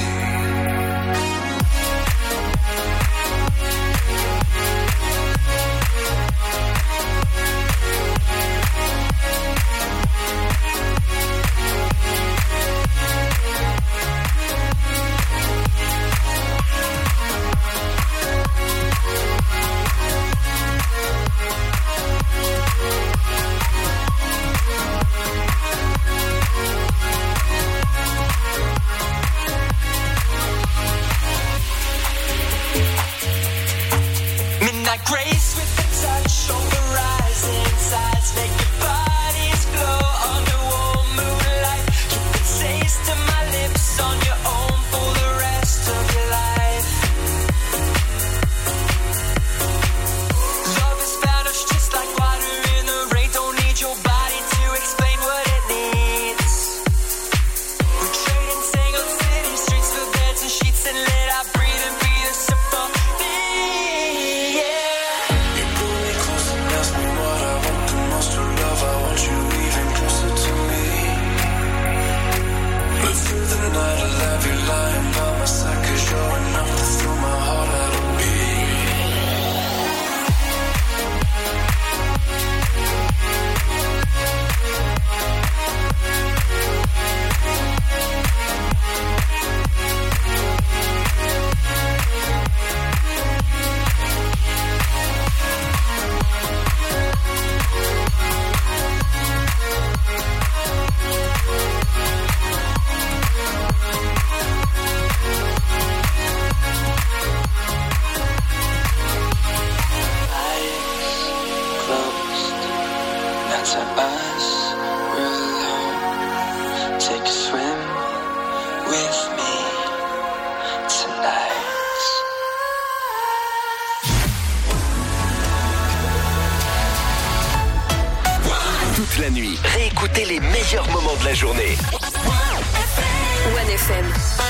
Speaker 7: Midnight grace with the touch over rising tides. Make your bodies glow under warm moonlight. Keep the taste of my lips on your own for the rest of your life. Love has found us just like water in the rain. Don't need your body to explain what it needs. We're trading tangled city streets for beds and sheets, and let our breathe and be the symphony. Tonight I'll have you lying by my side, 'cause you're enough to throw my heart out of
Speaker 1: Toute la nuit, réécoutez les meilleurs moments de la journée.
Speaker 8: One FM.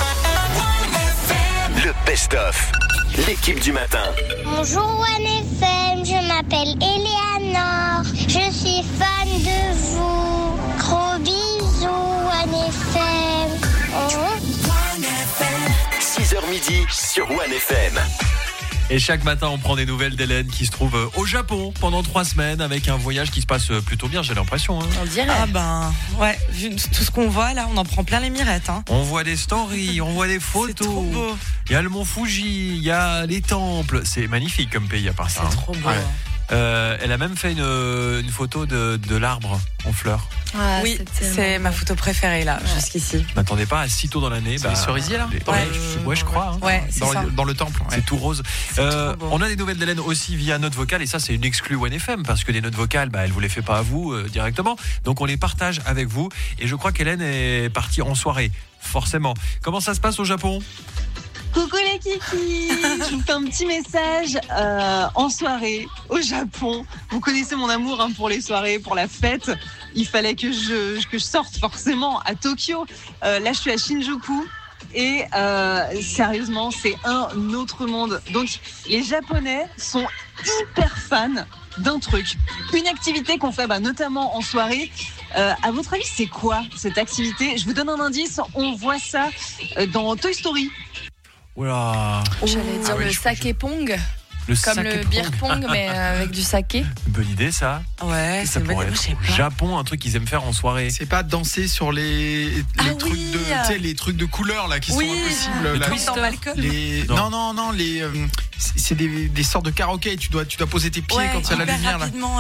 Speaker 1: Le best-of. L'équipe du matin.
Speaker 16: Bonjour One FM, je m'appelle Eleanor. Je suis fan de vous. Gros bisous One FM. One FM.
Speaker 1: 6h midi sur One FM.
Speaker 3: Et chaque matin, on prend des nouvelles d'Hélène qui se trouve au Japon pendant 3 semaines avec un voyage qui se passe plutôt bien, j'ai l'impression. Hein.
Speaker 6: On dirait.
Speaker 17: Ah ben, ouais, vu tout ce qu'on voit là, on en prend plein les mirettes. Hein.
Speaker 3: On voit des stories, on voit des photos.
Speaker 17: C'est trop beau.
Speaker 3: Il y a le mont Fuji, il y a les temples. C'est magnifique comme pays à part ça.
Speaker 17: C'est trop beau.
Speaker 3: Ouais. Elle a même fait une photo de l'arbre en fleurs.
Speaker 17: Ah, oui, c'est ma photo préférée là, jusqu'ici.
Speaker 3: Je m'attendais pas à si tôt dans l'année.
Speaker 13: C'est les cerisiers là
Speaker 3: ouais, je crois. Hein.
Speaker 17: Ouais, c'est
Speaker 13: dans le temple. Ouais.
Speaker 3: C'est tout rose. On a des nouvelles d'Hélène aussi via note vocale, et ça c'est une exclue One FM parce que des notes vocales, elle vous les fait pas à vous directement. Donc on les partage avec vous. Et je crois qu'Hélène est partie en soirée, forcément. Comment ça se passe au Japon ?
Speaker 12: Coucou les kikis, je vous fais un petit message en soirée au Japon. Vous connaissez mon amour pour les soirées, pour la fête. Il fallait que je sorte forcément à Tokyo. Là, je suis à Shinjuku. Et sérieusement, c'est un autre monde. Donc, les Japonais sont hyper fans d'un truc. Une activité qu'on fait notamment en soirée. À votre avis, c'est quoi cette activité? Je vous donne un indice. On voit ça dans Toy Story.
Speaker 3: Oula.
Speaker 6: J'allais dire le saké pong. Comme le
Speaker 3: saké
Speaker 6: beer
Speaker 3: pong.
Speaker 6: pong, mais avec du saké.
Speaker 3: Bonne idée, ça.
Speaker 17: Ouais,
Speaker 3: ça pourrait être au Japon, un truc qu'ils aiment faire en soirée.
Speaker 13: C'est pas danser sur les trucs de, tu sais, les trucs de couleurs là qui sont impossibles. Non, les c'est des sortes de karaoké. Tu dois poser tes pieds quand il y a la lumière là.